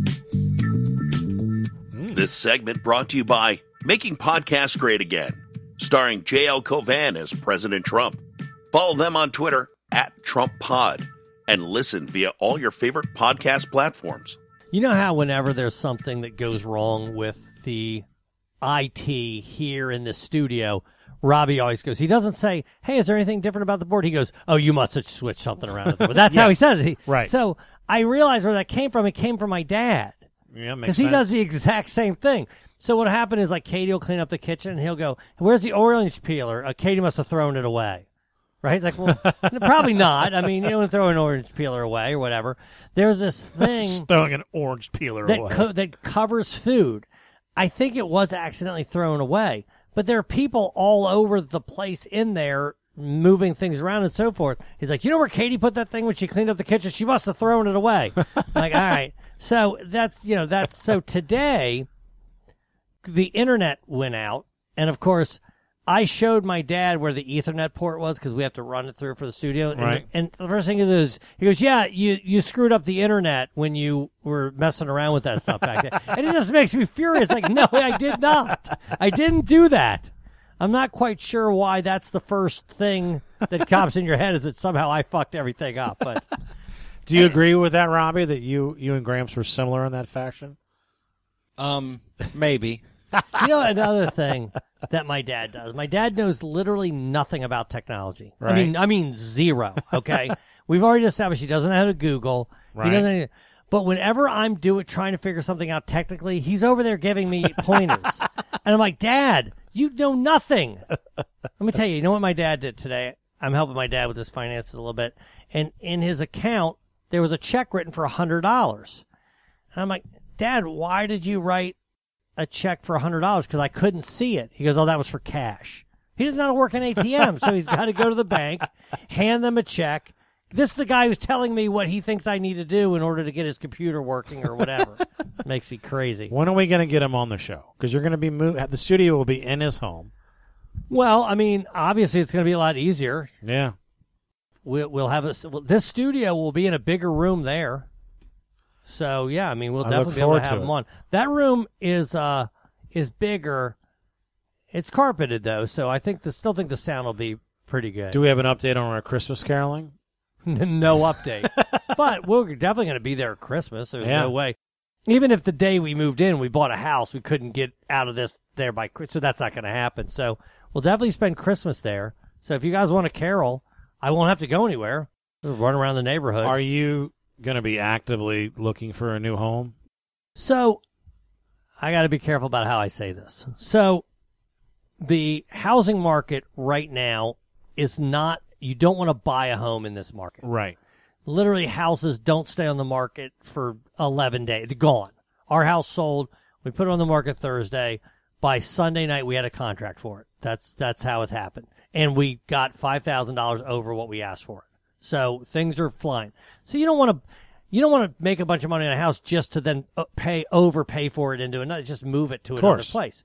Speaker 13: This segment brought to you by Making Podcasts Great Again, starring J L Covan as President Trump. Follow them on Twitter at TrumpPod and listen via all your favorite podcast platforms.
Speaker 17: You know how whenever there's something that goes wrong with the I T here in the studio, Robbie always goes, he doesn't say, hey, is there anything different about the board? He goes, oh, you must have switched something around. But that's
Speaker 16: Yes.
Speaker 17: how he says it. He,
Speaker 16: Right.
Speaker 17: So I realized where that came from. It came from my dad.
Speaker 16: Yeah, makes
Speaker 17: Because he
Speaker 16: sense.
Speaker 17: does the exact same thing. So what happened is, like, Katie will clean up the kitchen, and he'll go, where's the orange peeler? Uh, Katie must have thrown it away. Right? He's like, well, probably not. I mean, you don't throw an orange peeler away or whatever. There's this thing
Speaker 16: Just throwing an orange peeler
Speaker 17: that
Speaker 16: away.
Speaker 17: co- that covers food. I think it was accidentally thrown away. But there are people all over the place in there moving things around and so forth. He's like, you know where Katie put that thing when she cleaned up the kitchen? She must have thrown it away. I'm like, all right. So that's, you know, that's, so today the internet went out. And of course, I showed my dad where the Ethernet port was because we have to run it through for the studio. And,
Speaker 16: Right.
Speaker 17: and the first thing is, is, he goes, yeah, you, you screwed up the internet when you were messing around with that stuff back then. And it just makes me furious. Like, no, I did not. I didn't do that. I'm not quite sure why that's the first thing that pops in your head is that somehow I fucked everything up. But
Speaker 16: do you agree with that, Robbie, that you, you and Gramps were similar in that fashion?
Speaker 1: Um, maybe.
Speaker 17: You know, another thing that my dad does. My dad knows literally nothing about technology.
Speaker 16: Right.
Speaker 17: I mean, I mean zero. Okay, we've already established he doesn't know how to Google.
Speaker 16: Right.
Speaker 17: He doesn't. But whenever I'm doing trying to figure something out technically, he's over there giving me pointers, and I'm like, Dad, you know nothing. Let me tell you. You know what my dad did today? I'm helping my dad with his finances a little bit, and in his account there was a check written for a hundred dollars, and I'm like, Dad, why did you write a check for a hundred dollars? Because I couldn't see it. He goes, oh, that was for cash. He doesn't know how to work an A T M, so he's got to go to the bank, hand them a check. This is the guy who's telling me what he thinks I need to do in order to get his computer working or whatever. Makes me crazy.
Speaker 16: When are we going to get him on the show? Because you're going to be move- the studio will be in his home.
Speaker 17: Well, I mean, obviously it's going to be a lot easier.
Speaker 16: Yeah.
Speaker 17: We'll, we'll have a, well, this studio will be in a bigger room there. So, yeah, I mean, we'll
Speaker 16: I
Speaker 17: definitely
Speaker 16: look
Speaker 17: be able to
Speaker 16: forward
Speaker 17: have
Speaker 16: to
Speaker 17: them
Speaker 16: it.
Speaker 17: on. That room is uh is bigger. It's carpeted, though, so I think the, still think the sound will be pretty good.
Speaker 16: Do we have an update on our Christmas caroling?
Speaker 17: No update. But we're definitely going to be there at Christmas. There's
Speaker 16: Yeah.
Speaker 17: no way. Even if the day we moved in, we bought a house, we couldn't get out of this there by Christmas, so that's not going to happen. So we'll definitely spend Christmas there. So if you guys want to carol, I won't have to go anywhere. Just run around the neighborhood.
Speaker 16: Are you going to be actively looking for a new home?
Speaker 17: So I got to be careful about how I say this. So the housing market right now is not, you don't want to buy a home in this market.
Speaker 16: Right.
Speaker 17: Literally, houses don't stay on the market for eleven days. They're gone. Our house sold. We put it on the market Thursday. By Sunday night, we had a contract for it. That's that's how it happened. And we got five thousand dollars over what we asked for it. So things are flying. So you don't want to you don't want to make a bunch of money on a house just to then pay overpay for it into another, just move it to
Speaker 16: Of
Speaker 17: another
Speaker 16: course.
Speaker 17: place.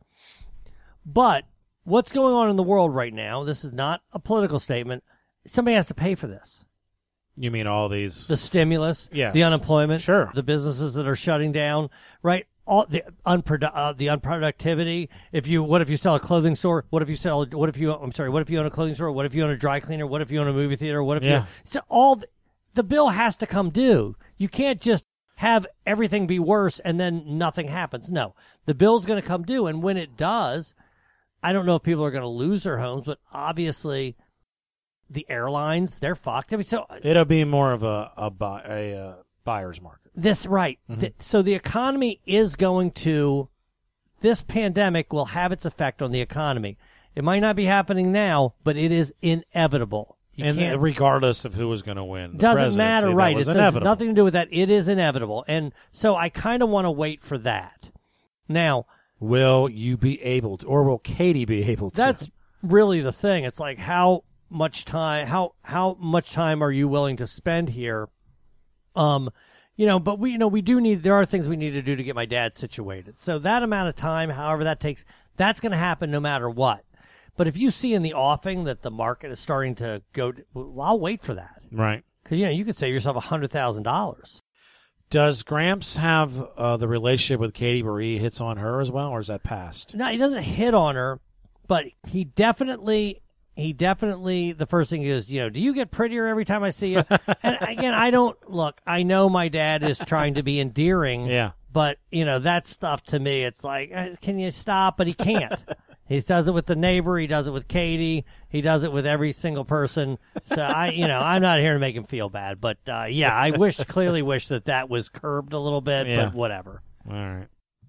Speaker 17: But what's going on in the world right now, this is not a political statement, somebody has to pay for this.
Speaker 16: You mean all these?
Speaker 17: The stimulus,
Speaker 16: Yes.
Speaker 17: the unemployment,
Speaker 16: Sure.
Speaker 17: the businesses that are shutting down, right? All the unprodu- uh, the unproductivity. If you, what if you sell a clothing store? What if you sell? What if you? I'm sorry. What if you own a clothing store? What if you own a dry cleaner? What if you own a movie theater? What if
Speaker 16: Yeah.
Speaker 17: you? So all the, the bill has to come due. You can't just have everything be worse and then nothing happens. No, the bill's going to come due, and when it does, I don't know if people are going to lose their homes, but obviously, the airlines, they're fucked. I mean, so
Speaker 16: It'll be more of a a, buy, a uh, buyer's market.
Speaker 17: this right.
Speaker 16: Mhm.
Speaker 17: Th- so the economy is going to. This pandemic will have its effect on the economy. It might not be happening now, but it is inevitable. You
Speaker 16: and
Speaker 17: can't.
Speaker 16: regardless of who was going to win, the
Speaker 17: Doesn't
Speaker 16: presidency,
Speaker 17: matter,
Speaker 16: that
Speaker 17: right?
Speaker 16: was
Speaker 17: It has
Speaker 16: inevitable.
Speaker 17: nothing to do with that. It is inevitable, and so I kind of want to wait for that. Now,
Speaker 16: will you be able to, or will Katie be able to?
Speaker 17: that's really the thing. It's like how much time, how how much time are you willing to spend here? Um, you know, but we, you know, we do need. There are things we need to do to get my dad situated. So that amount of time, however that takes, that's going to happen no matter what. But if you see in the offing that the market is starting to go, well, I'll wait for that.
Speaker 16: Right.
Speaker 17: Because, you know, you could save yourself one hundred thousand dollars.
Speaker 16: Does Gramps have uh, the relationship with Katie where he hits on her as well, or is that past?
Speaker 17: No, he doesn't hit on her, but he definitely, he definitely, the first thing is, you know, do you get prettier every time I see you? And again, I don't, look, I know my dad is trying to be endearing.
Speaker 16: Yeah.
Speaker 17: But, you know, that stuff to me, it's like, eh, can you stop? But he can't. He does it with the neighbor. He does it with Katie. He does it with every single person. So I, you know, I'm not here to make him feel bad, but uh, yeah, I wish, clearly wish that that was curbed a little bit,
Speaker 16: Yeah.
Speaker 17: but whatever.
Speaker 16: All right.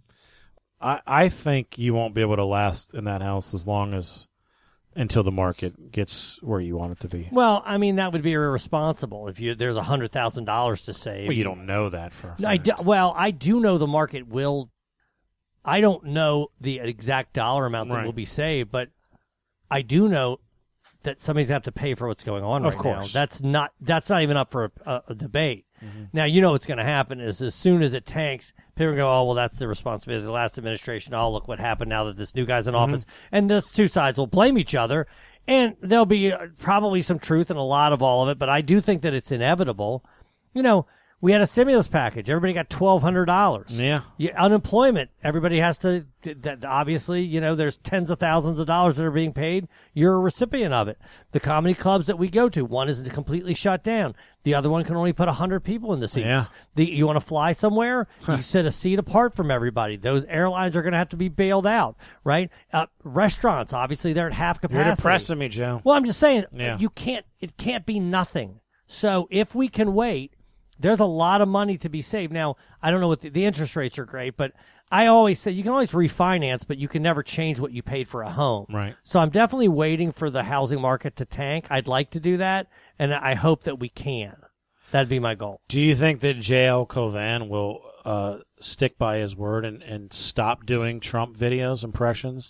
Speaker 16: I I think you won't be able to last in that house as long as until the market gets where you want it to be.
Speaker 17: Well, I mean, that would be irresponsible if you there's a hundred thousand dollars to save.
Speaker 16: Well, you don't know that for. a
Speaker 17: I
Speaker 16: fact.
Speaker 17: do, well, I do know the market will. I don't know the exact dollar amount that
Speaker 16: Right.
Speaker 17: will be saved, but I do know that somebody's going to have to pay for what's going on
Speaker 16: Of
Speaker 17: right
Speaker 16: course.
Speaker 17: now. That's not that's not even up for a, a, a debate.
Speaker 16: Mm-hmm.
Speaker 17: Now, you know what's going to happen is as soon as it tanks, people go, oh, well, that's the responsibility of the last administration. Oh, look what happened now that this new guy's in
Speaker 16: Mm-hmm.
Speaker 17: office. And those two sides will blame each other. And there'll be uh, probably some truth in a lot of all of it, but I do think that it's inevitable. You know, we had a stimulus package. Everybody got twelve hundred dollars.
Speaker 16: Yeah.
Speaker 17: You, unemployment. Everybody has to, that obviously, you know, there's tens of thousands of dollars that are being paid. You're a recipient of it. The comedy clubs that we go to, one is completely shut down. The other one can only put one hundred people in the seats.
Speaker 16: Yeah.
Speaker 17: The, you want to fly somewhere? You sit a seat apart from everybody. Those airlines are going to have to be bailed out, right? Uh, restaurants, obviously, they're at half capacity.
Speaker 16: You're depressing me, Joe.
Speaker 17: Well, I'm just saying,
Speaker 16: Yeah.
Speaker 17: you can't, it can't be nothing. So if we can wait, there's a lot of money to be saved. Now, I don't know what the, the interest rates are great, but I always say you can always refinance, but you can never change what you paid for a home.
Speaker 16: Right.
Speaker 17: So I'm definitely waiting for the housing market to tank. I'd like to do that, and I hope that we can. That'd be my goal.
Speaker 16: Do you think that J L Covan will uh, stick by his word and, and stop doing Trump videos, impressions,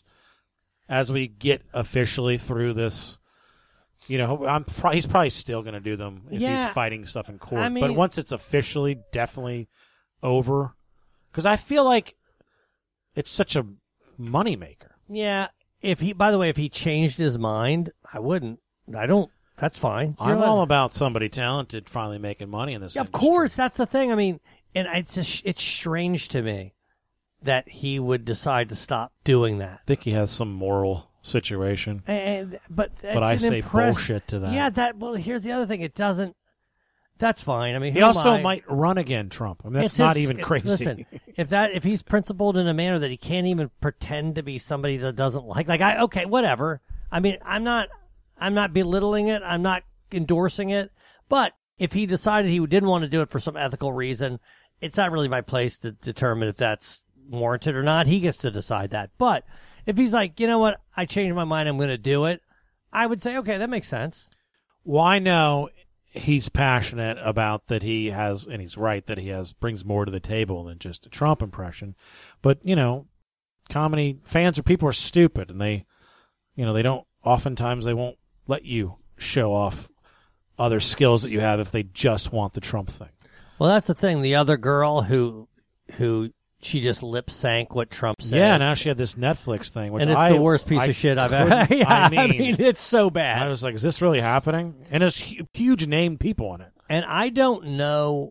Speaker 16: as we get officially through this? You know, I'm pro- he's probably still going to do them if
Speaker 17: Yeah.
Speaker 16: he's fighting stuff in court.
Speaker 17: I mean-
Speaker 16: but once it's officially definitely over, because I feel like it's such a moneymaker.
Speaker 17: Yeah. If he, by the way, if he changed his mind, I wouldn't. I don't. That's fine.
Speaker 16: I'm
Speaker 17: You're
Speaker 16: all
Speaker 17: allowed-
Speaker 16: about somebody talented finally making money in this
Speaker 17: Yeah, of
Speaker 16: industry.
Speaker 17: course, that's the thing. I mean, and it's just, it's strange to me that he would decide to stop doing that.
Speaker 16: I think he has some moral situation.
Speaker 17: And but
Speaker 16: But I
Speaker 17: it's an
Speaker 16: say
Speaker 17: impress-
Speaker 16: bullshit to that.
Speaker 17: Yeah, that. Well, here's the other thing. It doesn't. That's fine. I mean,
Speaker 16: He
Speaker 17: who am
Speaker 16: also
Speaker 17: I?
Speaker 16: might run again, Trump. I mean, that's
Speaker 17: It's
Speaker 16: not
Speaker 17: his-
Speaker 16: even
Speaker 17: it-
Speaker 16: crazy.
Speaker 17: Listen, if that if he's principled in a manner that he can't even pretend to be somebody that doesn't like, like I okay, whatever. I mean, I'm not, I'm not belittling it. I'm not endorsing it. But if he decided he didn't want to do it for some ethical reason, it's not really my place to determine if that's warranted or not. He gets to decide that. But if he's like, you know what, I changed my mind, I'm going to do it, I would say, okay, that makes sense.
Speaker 16: Well, I know he's passionate about that he has, and he's right, that he has brings more to the table than just a Trump impression. But, you know, comedy fans or people are stupid, and they, you know, they don't, oftentimes they won't let you show off other skills that you have if they just want the Trump thing.
Speaker 17: Well, that's the thing. The other girl who, who she just lip sank what Trump said.
Speaker 16: Yeah, now she had this Netflix thing, which
Speaker 17: and it's
Speaker 16: I,
Speaker 17: the worst piece
Speaker 16: I
Speaker 17: of shit I've
Speaker 16: couldn't-
Speaker 17: ever. Yeah,
Speaker 16: I mean,
Speaker 17: I mean, it's so bad.
Speaker 16: I was like, is this really happening? And there's hu- huge name people on it.
Speaker 17: And I don't know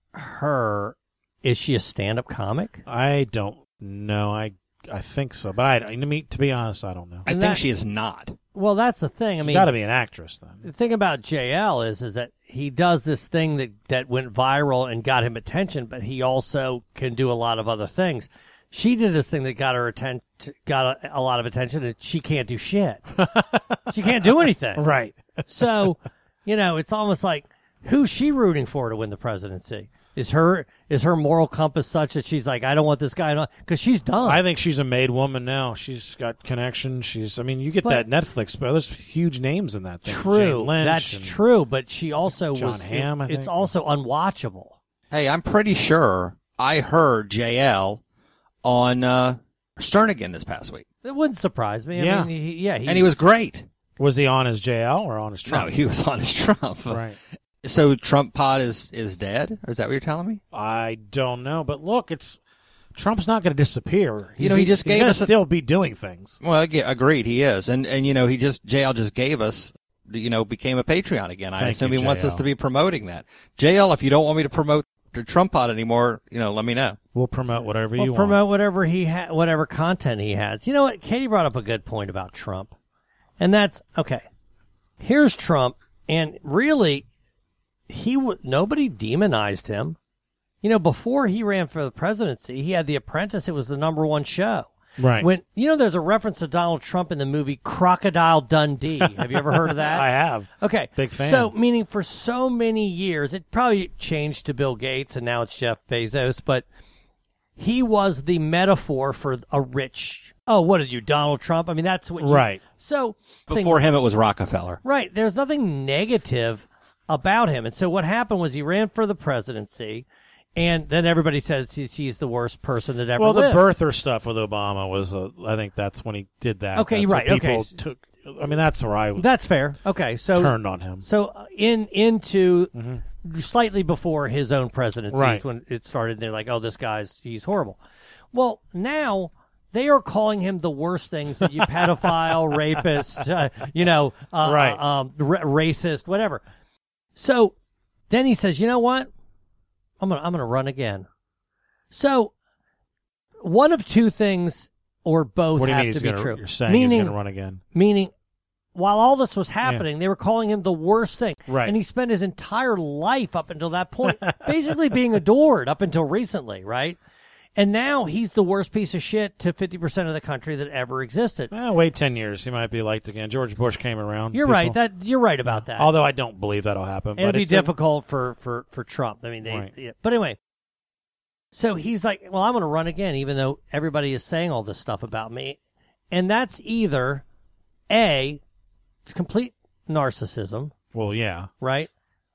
Speaker 17: her. Is she a stand-up comic?
Speaker 16: I don't know. I I think so, but I, I mean, to be honest, I don't know.
Speaker 1: I think
Speaker 17: that-
Speaker 1: she is not.
Speaker 17: Well, that's the thing. I
Speaker 16: She's
Speaker 17: mean,
Speaker 16: got to be an actress then.
Speaker 17: the thing about J L is is that he does this thing that, that went viral and got him attention, but he also can do a lot of other things. She did this thing that got her atten- got a, a lot of attention, and she can't do shit. She can't do anything.
Speaker 16: Right.
Speaker 17: So, you know, it's almost like, who's she rooting for to win the presidency? Is her is her moral compass such that she's like, I don't want this guy, because she's done.
Speaker 16: I think she's a made woman now. She's got connections. She's, I mean, you get
Speaker 17: But-
Speaker 16: that Netflix, but there's huge names in that thing.
Speaker 17: True,
Speaker 16: Jane Lynch
Speaker 17: that's
Speaker 16: and
Speaker 17: true. But she also
Speaker 16: John
Speaker 17: was.
Speaker 16: Hamm, I
Speaker 17: it- it's
Speaker 16: think.
Speaker 17: also unwatchable.
Speaker 1: Hey, I'm pretty sure I heard J L on uh, Stern again this past week.
Speaker 17: It wouldn't surprise me. I
Speaker 16: Yeah.
Speaker 17: mean, he, yeah, he,
Speaker 1: And he was great.
Speaker 16: Was he on as J L or on as Trump?
Speaker 1: No, he was on his Trump.
Speaker 16: Right.
Speaker 1: So Trump pod is, is dead? Is that what you're telling me?
Speaker 16: I don't know, but look, it's Trump's not going to disappear.
Speaker 1: You know, he just
Speaker 16: he's
Speaker 1: gave
Speaker 16: gonna
Speaker 1: us a-
Speaker 16: still be doing things.
Speaker 1: Well, I get- agreed, he is. And, and, you know, he just, J L just gave us, you know, became a Patreon again. I
Speaker 16: Thank
Speaker 1: assume
Speaker 16: you,
Speaker 1: he wants
Speaker 16: J L.
Speaker 1: us to be promoting that. J L, if you don't want me to promote the Trump pod anymore, you know, let me know.
Speaker 16: We'll promote whatever
Speaker 17: Well,
Speaker 16: you
Speaker 17: promote
Speaker 16: want.
Speaker 17: whatever he ha- whatever content he has. You know what? Katie brought up a good point about Trump, and that's okay. Here's Trump, and really, he w- nobody demonized him. You know, before he ran for the presidency, he had The Apprentice. It was the number one show.
Speaker 16: Right.
Speaker 17: When you know, there's a reference to Donald Trump in the movie Crocodile Dundee. Have you ever heard of that?
Speaker 16: I have.
Speaker 17: Okay.
Speaker 16: Big fan.
Speaker 17: So, meaning for so many years, it probably changed to Bill Gates and now it's Jeff Bezos, but he was the metaphor for a rich, oh, what are you, Donald Trump? I mean, that's what you,
Speaker 16: Right.
Speaker 17: So,
Speaker 1: Before
Speaker 17: think-
Speaker 1: him, it was Rockefeller.
Speaker 17: right, there's nothing negative about him. And so what happened was he ran for the presidency, And then everybody says he's, he's the worst person that ever
Speaker 16: Well,
Speaker 17: lived.
Speaker 16: the birther stuff with Obama was, uh, I think that's when he did that.
Speaker 17: Okay,
Speaker 16: that's
Speaker 17: you're right.
Speaker 16: when people
Speaker 17: Okay.
Speaker 16: took. I mean, that's where I
Speaker 17: That's fair. Okay, so
Speaker 16: turned on him.
Speaker 17: So uh, in into
Speaker 16: mm-hmm.
Speaker 17: slightly before his own presidency,
Speaker 16: Right.
Speaker 17: when it started, they're like, "Oh, this guy's he's horrible." Well, now they are calling him the worst things that you pedophile, rapist, uh, you know, uh,
Speaker 16: Right.
Speaker 17: uh, um, ra- racist, whatever. So then he says, "You know what? I'm gonna I'm gonna run again." So one of two things, or both,
Speaker 16: What do you
Speaker 17: have
Speaker 16: mean
Speaker 17: to
Speaker 16: he's
Speaker 17: be
Speaker 16: gonna-
Speaker 17: true.
Speaker 16: you're saying
Speaker 17: meaning,
Speaker 16: he's gonna run again?
Speaker 17: Meaning, while all this was happening, they were calling him the worst thing.
Speaker 16: Right.
Speaker 17: And he spent his entire life up until that point basically being adored up until recently, right? And now he's the worst piece of shit to fifty percent of the country that ever existed.
Speaker 16: Well, wait ten years, he might be liked again. George Bush came around.
Speaker 17: You're
Speaker 16: people.
Speaker 17: right. That you're right about that.
Speaker 16: Although I don't believe that'll happen.
Speaker 17: It'll
Speaker 16: but
Speaker 17: be
Speaker 16: it's a-
Speaker 17: difficult for, for, for Trump. I mean, they,
Speaker 16: Right.
Speaker 17: yeah. But anyway, so he's like, well, I'm going to run again, even though everybody is saying all this stuff about me. And that's either A, it's complete narcissism.
Speaker 16: Well, yeah.
Speaker 17: Right?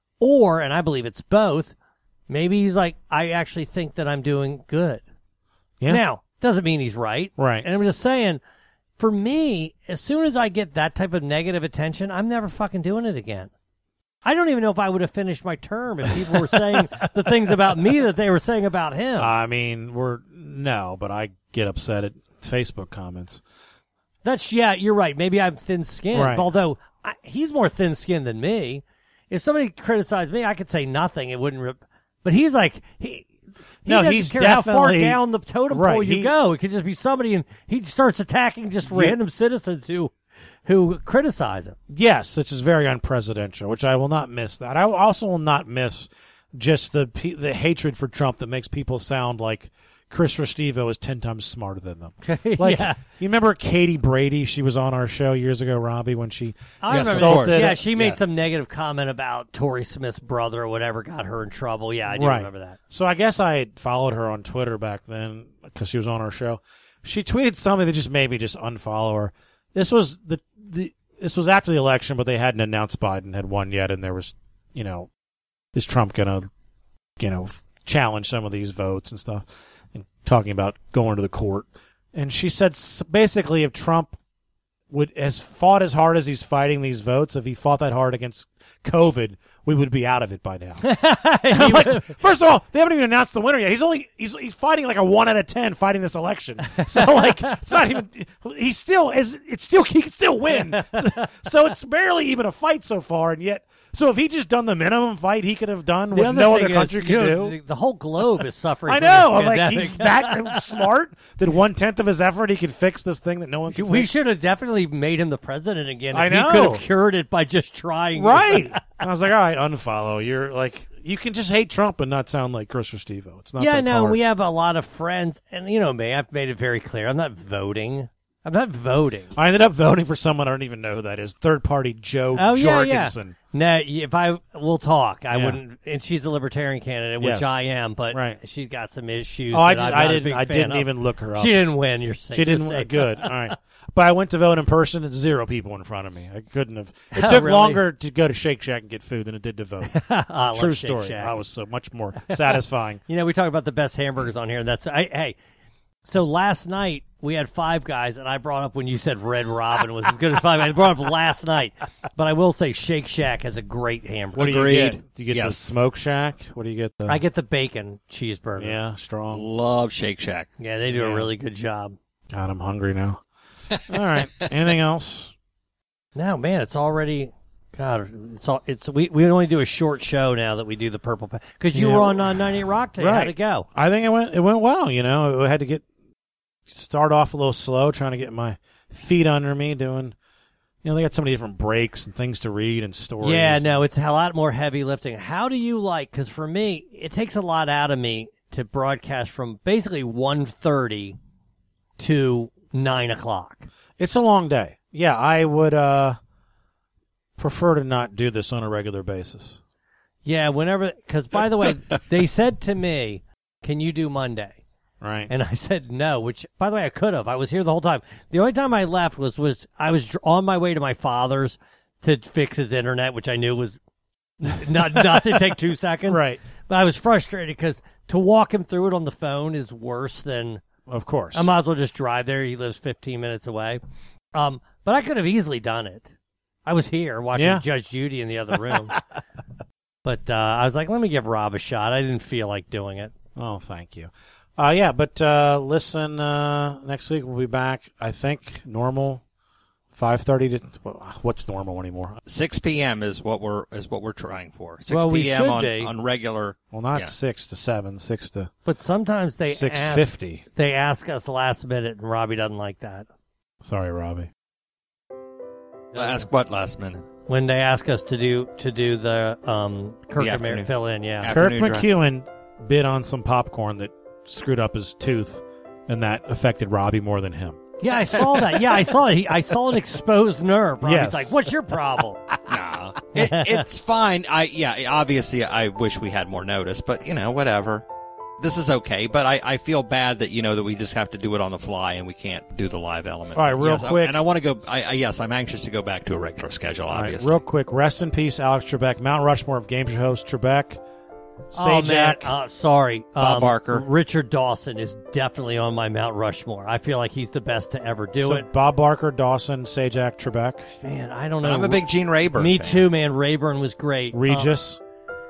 Speaker 17: Or, and I believe it's both, maybe he's like, I actually think that I'm doing good.
Speaker 16: Yeah.
Speaker 17: Now, doesn't mean he's right.
Speaker 16: Right.
Speaker 17: And I'm just saying, for me, as soon as I get that type of negative attention, I'm never fucking doing it again. I don't even know if I would have finished my term if people were saying the things about me that they were saying about him.
Speaker 16: I mean, we're no, but I get upset at Facebook comments.
Speaker 17: That's, yeah, you're right. Maybe I'm thin-skinned,
Speaker 16: Right.
Speaker 17: although I, he's more thin-skinned than me. If somebody criticized me, I could say nothing. It wouldn't rip. But he's like, he, he
Speaker 16: No,
Speaker 17: doesn't
Speaker 16: he's
Speaker 17: care how far
Speaker 16: definitely-
Speaker 17: down the totem
Speaker 16: right,
Speaker 17: pole you
Speaker 16: he-
Speaker 17: go. It could just be somebody, and he starts attacking just
Speaker 16: Yeah.
Speaker 17: random citizens who who criticize him.
Speaker 16: Yes, which is very unpresidential, which I will not miss that. I also will not miss just the pe- the hatred for Trump that makes people sound like Chris Restivo is ten times smarter than them. Like,
Speaker 17: Yeah.
Speaker 16: you remember Katie Brady? She was on our show years ago, Robbie, when she
Speaker 17: I remember.
Speaker 16: insulted.
Speaker 17: Yeah, she made some negative comment about Tory Smith's brother or whatever got her in trouble. Yeah, I do
Speaker 16: right.
Speaker 17: remember that.
Speaker 16: So I guess I had followed her on Twitter back then because she was on our show. She tweeted something that just made me just unfollow her. This was the the this was after the election, but they hadn't announced Biden had won yet, and there was, you know, is Trump gonna, you know, challenge some of these votes and stuff, and talking about going to the court. And she said s- basically, if Trump would has fought as hard as he's fighting these votes, if he fought that hard against COVID, we would be out of it by now. And I'm like, first of all, they haven't even announced the winner yet. He's only he's he's fighting like a one out of ten fighting this election. So like, it's not even. He still is. It's still he can still win. So it's barely even a fight so far, and yet. So if he just done the minimum fight he could have done,
Speaker 17: The
Speaker 16: what
Speaker 17: other
Speaker 16: no
Speaker 17: thing
Speaker 16: other
Speaker 17: is,
Speaker 16: country
Speaker 17: you
Speaker 16: could
Speaker 17: know,
Speaker 16: do.
Speaker 17: The, the whole globe is suffering.
Speaker 16: I
Speaker 17: from
Speaker 16: know.
Speaker 17: this
Speaker 16: I'm like,
Speaker 17: pandemic.
Speaker 16: he's that smart that one tenth of his effort he could fix this thing that no one can
Speaker 17: We
Speaker 16: fix.
Speaker 17: should have definitely made him the president again. If
Speaker 16: I know.
Speaker 17: He could have cured it by just trying.
Speaker 16: Right. And I was like, all right, unfollow. You're like, you can just hate Trump and not sound like Chris Restivo. It's not
Speaker 17: Yeah,
Speaker 16: that
Speaker 17: no,
Speaker 16: hard.
Speaker 17: we have a lot of friends, and you know me, I've made it very clear. I'm not voting. I'm not voting.
Speaker 16: I ended up voting for someone I don't even know who that is. Third party Joe
Speaker 17: Oh, yeah, yeah.
Speaker 16: Jorgensen.
Speaker 17: No, if I will talk, I
Speaker 16: Yeah.
Speaker 17: wouldn't. And she's a libertarian candidate, which
Speaker 16: Yes.
Speaker 17: I am, but
Speaker 16: Right.
Speaker 17: she's got some issues.
Speaker 16: Oh, I,
Speaker 17: that
Speaker 16: just,
Speaker 17: I'm
Speaker 16: I
Speaker 17: not a
Speaker 16: didn't.
Speaker 17: big
Speaker 16: I
Speaker 17: fan
Speaker 16: didn't
Speaker 17: of.
Speaker 16: even look her up.
Speaker 17: She didn't win. You're saying
Speaker 16: She didn't.
Speaker 17: you're saying.
Speaker 16: Good. All right. But I went to vote in person. And zero people in front of me. I couldn't have. It
Speaker 17: Oh,
Speaker 16: took
Speaker 17: really?
Speaker 16: longer to go to Shake Shack and get food than it did to vote.
Speaker 17: I love
Speaker 16: True
Speaker 17: Shake
Speaker 16: story.
Speaker 17: Shack.
Speaker 16: I was so much more satisfying.
Speaker 17: You know, we talk about the best hamburgers on here, and that's I, hey. So last night we had Five Guys, and I brought up when you said Red Robin was as good as Five Guys. I brought up last night, but I will say Shake Shack has a great hamburger.
Speaker 16: What do you
Speaker 1: Agreed.
Speaker 16: get? Do you get the
Speaker 1: Yes.
Speaker 16: Smoke Shack? What do you get? The
Speaker 17: I get the bacon cheeseburger.
Speaker 16: yeah, strong.
Speaker 1: Love Shake Shack.
Speaker 17: Yeah, they do
Speaker 16: Yeah.
Speaker 17: a really good job.
Speaker 16: God, I'm hungry now. All right. Anything else?
Speaker 17: No, man, it's already. God, it's all. It's we. We only do a short show now that we do the Purple Pack because you
Speaker 16: Yeah.
Speaker 17: were on uh, ninety-eight Rock today. How'd
Speaker 16: Right.
Speaker 17: it go?
Speaker 16: I think it went. It went well. You know, I had to get start off a little slow, trying to get my feet under me, doing. You know, they got so many different breaks and things to read and stories.
Speaker 17: Yeah, no, it's a lot more heavy lifting. How do you like? Because for me, it takes a lot out of me to broadcast from basically one thirty to nine o'clock.
Speaker 16: It's a long day. Yeah, I would uh, prefer to not do this on a regular basis.
Speaker 17: Yeah, whenever. Because by the way, they said to me, "Can you do Monday?"
Speaker 16: Right.
Speaker 17: And I said no, which, by the way, I could have. I was here the whole time. The only time I left was, was I was dr- on my way to my father's to fix his internet, which I knew was not nothing. Take two seconds.
Speaker 16: Right.
Speaker 17: But I was frustrated because to walk him through it on the phone is worse than.
Speaker 16: Of course.
Speaker 17: I might as well just drive there. He lives fifteen minutes away. Um, but I could have easily done it. I was here watching
Speaker 16: Yeah.
Speaker 17: Judge Judy in the other room. But uh, I was like, let me give Rob a shot. I didn't feel like doing it.
Speaker 16: Oh, thank you. Uh, yeah, but uh, listen, uh, next week we'll be back, I think, normal, five thirty to, well, what's normal anymore?
Speaker 1: six p.m. is what we're is what we're trying for. six
Speaker 17: Well, we
Speaker 1: p.m.
Speaker 17: should
Speaker 1: on,
Speaker 17: be.
Speaker 1: on regular.
Speaker 16: Well, not
Speaker 1: yeah.
Speaker 16: six to seven, six to
Speaker 17: But sometimes they
Speaker 16: six
Speaker 17: ask,
Speaker 16: fifty.
Speaker 17: they ask us last minute, and Robbie doesn't like that.
Speaker 16: Sorry, Robbie.
Speaker 1: Ask what last minute?
Speaker 17: When they ask us to do to do the um, Kirk
Speaker 1: The
Speaker 17: and Mary
Speaker 1: afternoon-
Speaker 17: fill in, yeah.
Speaker 16: Kirk
Speaker 1: Afternoon drive.
Speaker 16: McEwen bid on some popcorn that screwed up his tooth, and that affected Robbie more than him.
Speaker 17: Yeah, I saw that. Yeah, I saw it. He, I saw an exposed nerve. Robbie's
Speaker 16: Yes.
Speaker 17: like, what's your problem?
Speaker 1: Nah, it, it's fine. I yeah, obviously I wish we had more notice, but you know, whatever. This is okay, but I, I feel bad that you know that we just have to do it on the fly and we can't do the live element.
Speaker 16: All right, real
Speaker 1: Yes, I-
Speaker 16: quick.
Speaker 1: and I want to go. I, I yes, I'm anxious to go back to a regular schedule.
Speaker 16: All right,
Speaker 1: Obviously,
Speaker 16: real quick, rest in peace, Alex Trebek, Mount Rushmore of game show host Trebek,
Speaker 17: Oh, man.
Speaker 16: Sajak,
Speaker 17: Uh, sorry.
Speaker 1: Bob
Speaker 17: Um,
Speaker 1: Barker.
Speaker 17: Richard Dawson is definitely on my Mount Rushmore. I feel like he's the best to ever do
Speaker 16: so
Speaker 17: it.
Speaker 16: Bob Barker, Dawson, Sajak, Trebek,
Speaker 17: Man, I don't know.
Speaker 1: I'm a big Gene Rayburn.
Speaker 17: Me
Speaker 1: fan.
Speaker 17: too, man. Rayburn was great.
Speaker 16: Regis.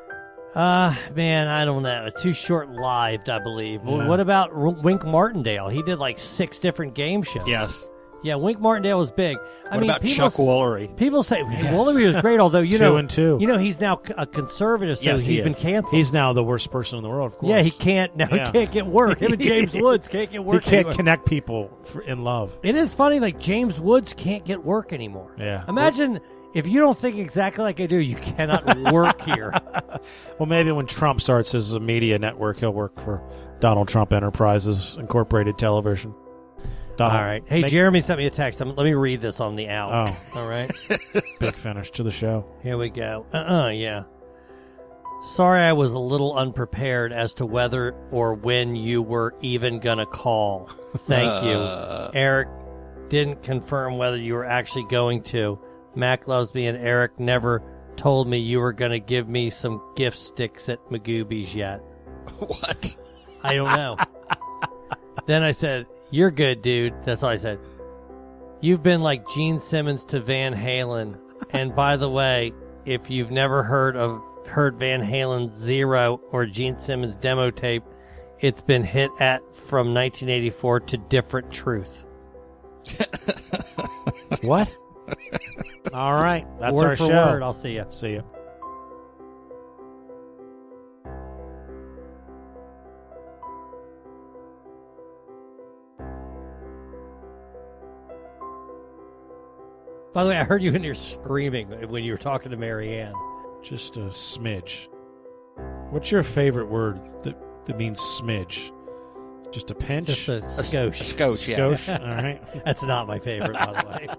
Speaker 17: Uh, man, I don't know. Too short-lived, I believe.
Speaker 16: Yeah.
Speaker 17: What about R- Wink Martindale? He did like six different game shows.
Speaker 1: Yes.
Speaker 17: Yeah, Wink Martindale was big. I
Speaker 1: What
Speaker 17: mean,
Speaker 1: about
Speaker 17: people,
Speaker 1: Chuck Woolery?
Speaker 17: People say
Speaker 16: Yes.
Speaker 17: Woolery was great, although you
Speaker 16: Two
Speaker 17: know,
Speaker 16: and two.
Speaker 17: you know, he's now c- a conservative, so
Speaker 1: Yes, he
Speaker 17: he's been
Speaker 1: is.
Speaker 17: canceled.
Speaker 16: He's now the worst person in the world, of course.
Speaker 17: yeah, he can't now.
Speaker 16: Yeah.
Speaker 17: He can't get work. Him and James Woods can't get
Speaker 16: He
Speaker 17: work.
Speaker 16: can't
Speaker 17: anymore.
Speaker 16: connect people for, in love.
Speaker 17: It is funny, like James Woods can't get work anymore.
Speaker 16: Yeah.
Speaker 17: Imagine if you don't think exactly like I do, you cannot work here.
Speaker 16: Well, maybe when Trump starts his media network, he'll work for Donald Trump Enterprises Incorporated Television. Donald,
Speaker 17: All right. Hey,
Speaker 16: make-
Speaker 17: Jeremy sent me a text. Um, let me read this on the out.
Speaker 16: Oh.
Speaker 17: All right.
Speaker 16: Big finish to the show.
Speaker 17: Here we go. Uh-uh, yeah. Sorry I was a little unprepared as to whether or when you were even going to call. Thank you.
Speaker 1: Uh.
Speaker 17: Eric didn't confirm whether you were actually going to. Mac loves me, and Eric never told me you were going to give me some gift sticks at Magoobies yet.
Speaker 1: What?
Speaker 17: I don't know. Then I said, you're good, dude. That's all I said. You've been like Gene Simmons to Van Halen. And by the way, if you've never heard of heard Van Halen's Zero or Gene Simmons demo tape, it's been hit at from nineteen eighty-four to Different Truth.
Speaker 16: What? All right. That's
Speaker 17: word
Speaker 16: our
Speaker 17: for
Speaker 16: show.
Speaker 17: word. I'll see you.
Speaker 16: See you.
Speaker 17: By the way, I heard you in here screaming when you were talking to Marianne.
Speaker 16: Just a smidge. What's your favorite word that, that means smidge? Just a pinch?
Speaker 17: Just a
Speaker 1: A
Speaker 17: skosh.
Speaker 1: scotch, yeah.
Speaker 16: Skosh? All right.
Speaker 17: That's not my favorite, by the way.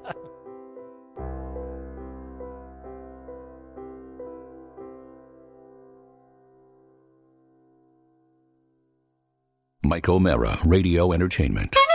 Speaker 2: Mike O'Mara, Radio Entertainment.